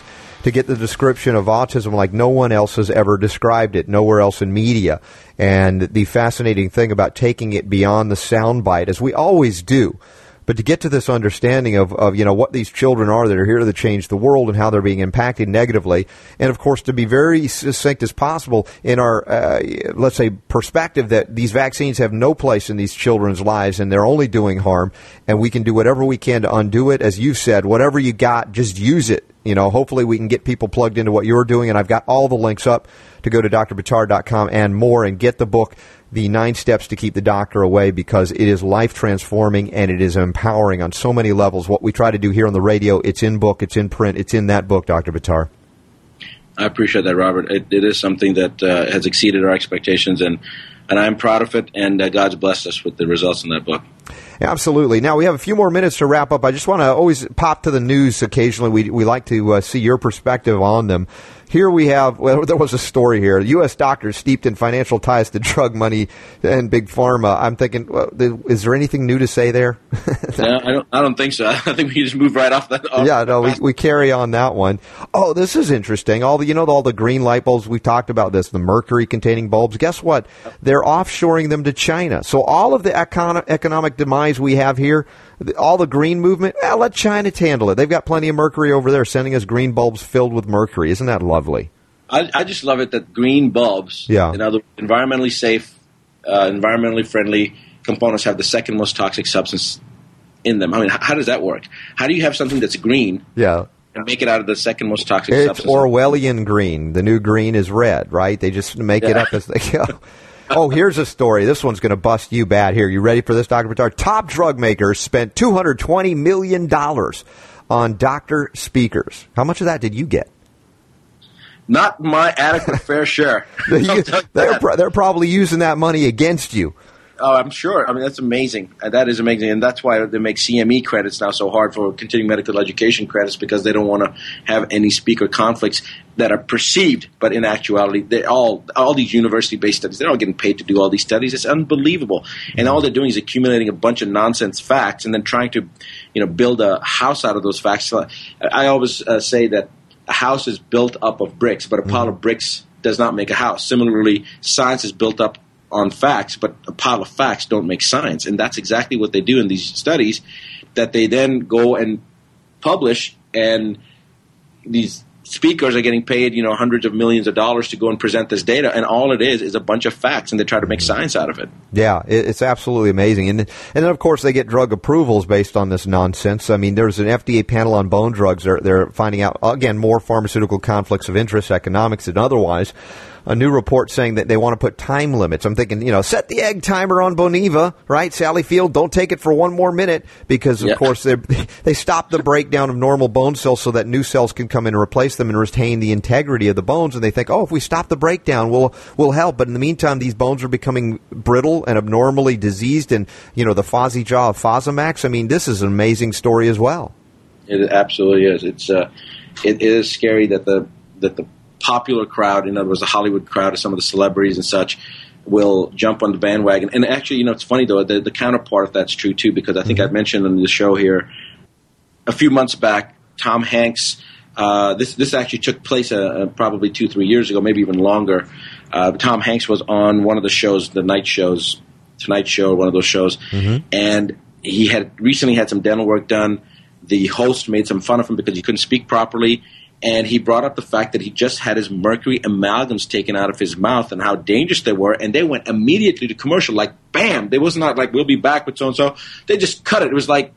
to get the description of autism like no one else has ever described it, nowhere else in media. And the fascinating thing about taking it beyond the soundbite, as we always do, but to get to this understanding of what these children are that are here to change the world and how they're being impacted negatively, and of course to be very succinct as possible in our, let's say, perspective that these vaccines have no place in these children's lives and they're only doing harm, and we can do whatever we can to undo it. As you've said, whatever you got, just use it. Hopefully we can get people plugged into what you're doing, and I've got all the links up to go to drbuttar.com and more and get the book, The 9 Steps to Keep the Doctor Away, because it is life-transforming and it is empowering on so many levels. What we try to do here on the radio, it's in book, it's in print, it's in that book, Dr. Buttar. I appreciate that, Robert. It is something that has exceeded our expectations, and I'm proud of it, and God's blessed us with the results in that book. Absolutely. Now, we have a few more minutes to wrap up. I just want to always pop to the news occasionally. We like to see your perspective on them. Here we have, there was a story here. U.S. doctors steeped in financial ties to drug money and big pharma. I'm thinking, is there anything new to say there? No, I don't think so. I think we just move right off that. We carry on that one. Oh, this is interesting. All the green light bulbs, we've talked about this, the mercury-containing bulbs. Guess what? They're offshoring them to China. So all of the economic demise we have here, all the green movement, let China handle it. They've got plenty of mercury over there, sending us green bulbs filled with mercury. Isn't that lovely? I just love it that green bulbs, environmentally safe, environmentally friendly components have the second most toxic substance in them. I mean, how does that work? How do you have something that's green and make it out of the second most toxic substance? It's Orwellian green. The new green is red, right? They just make it up as they go. Oh, here's a story. This one's going to bust you bad here. You ready for this, Dr. Buttar? Top drug makers spent $220 million on doctor speakers. How much of that did you get? Not my adequate fair share. They're probably using that money against you. Oh, I'm sure. I mean, that's amazing. That is amazing. And that's why they make CME credits now so hard for continuing medical education credits, because they don't want to have any speaker conflicts that are perceived. But in actuality, they all these university-based studies, they're all getting paid to do all these studies. It's unbelievable. And all they're doing is accumulating a bunch of nonsense facts and then trying to, build a house out of those facts. So I always say that a house is built up of bricks, but a pile of bricks does not make a house. Similarly, science is built up on facts, but a pile of facts don't make science. And that's exactly what they do in these studies that they then go and publish, and these speakers are getting paid, hundreds of millions of dollars to go and present this data, and all it is a bunch of facts, and they try to make science out of it. Yeah, it's absolutely amazing. And then, of course, they get drug approvals based on this nonsense. I mean, there's an FDA panel on bone drugs. They're finding out, again, more pharmaceutical conflicts of interest, economics and otherwise. A new report saying that they want to put time limits. I'm thinking, set the egg timer on Boniva, right? Sally Field, don't take it for one more minute, because, of course, they stop the breakdown of normal bone cells so that new cells can come in and replace them and retain the integrity of the bones. And they think, if we stop the breakdown, we'll help. But in the meantime, these bones are becoming brittle and abnormally diseased, and, the Fozzie jaw of Fosamax. I mean, this is an amazing story as well. It absolutely is. It is scary that the popular crowd, in other words, the Hollywood crowd of some of the celebrities and such, will jump on the bandwagon. And actually, it's funny, though, the counterpart of that's true, too, because I think I mentioned on the show here a few months back, Tom Hanks, this actually took place probably 2-3 years ago, maybe even longer. Tom Hanks was on one of the shows, the night shows, Tonight Show, one of those shows, and he had recently had some dental work done. The host made some fun of him because he couldn't speak properly. And he brought up the fact that he just had his mercury amalgams taken out of his mouth and how dangerous they were. And they went immediately to commercial, like, bam. They was not like, we'll be back with so-and-so. They just cut it. It was like,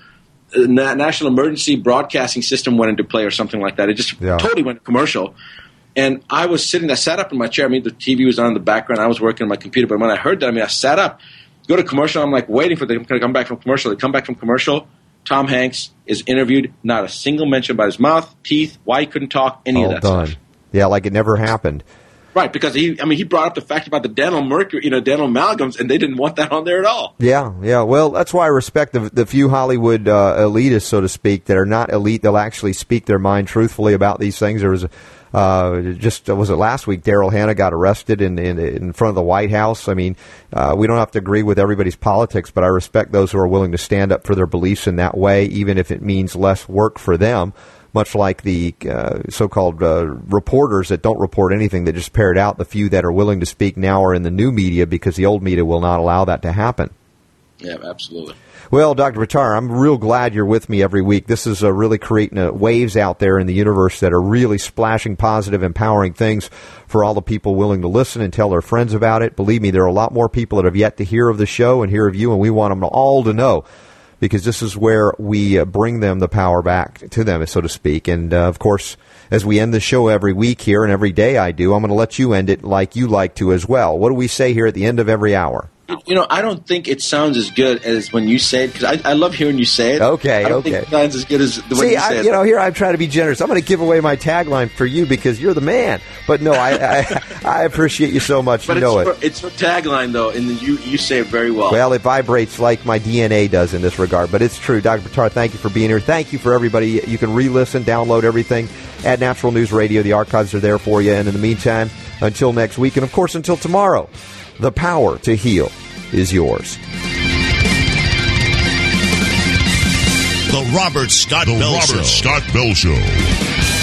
National Emergency Broadcasting System went into play or something like that. It just totally went commercial. And I sat up in my chair. I mean, the TV was on in the background. I was working on my computer. But when I heard that, I sat up, go to commercial. I'm like waiting for them to come back from commercial. They come back from commercial. Tom Hanks is interviewed, not a single mention about his mouth, teeth, why he couldn't talk, any of that stuff. Yeah, like it never happened. Right, because he brought up the fact about the dental mercury, dental amalgams, and they didn't want that on there at all. Yeah. Well, that's why I respect the few Hollywood elitists, so to speak, that are not elite. They'll actually speak their mind truthfully about these things. There was was it last week? Daryl Hannah got arrested in front of the White House. I mean, we don't have to agree with everybody's politics, but I respect those who are willing to stand up for their beliefs in that way, even if it means less work for them. much like the so-called reporters that don't report anything, that just parrot out. The few that are willing to speak now are in the new media because the old media will not allow that to happen. Yeah, absolutely. Well, Dr. Buttar, I'm real glad you're with me every week. This is really creating waves out there in the universe that are really splashing positive, empowering things for all the people willing to listen and tell their friends about it. Believe me, there are a lot more people that have yet to hear of the show and hear of you, and we want them all to know, because this is where we bring them the power back to them, so to speak. And, of course, as we end the show every week here, and every day I do, I'm going to let you end it like you like to as well. What do we say here at the end of every hour? You know, I don't think it sounds as good as when you say it, because I love hearing you say it. Okay, I don't think it sounds as good as the way you say it. You know, here I'm trying to be generous. I'm going to give away my tagline for you because you're the man. But no, I appreciate you so much. But you know it's your tagline, though, and you say it very well. Well, it vibrates like my DNA does in this regard. But it's true. Dr. Buttar, thank you for being here. Thank you for everybody. You can re-listen, download everything at Natural News Radio. The archives are there for you. And in the meantime, until next week, and of course until tomorrow, the power to heal is yours. The Robert Scott Bell Show.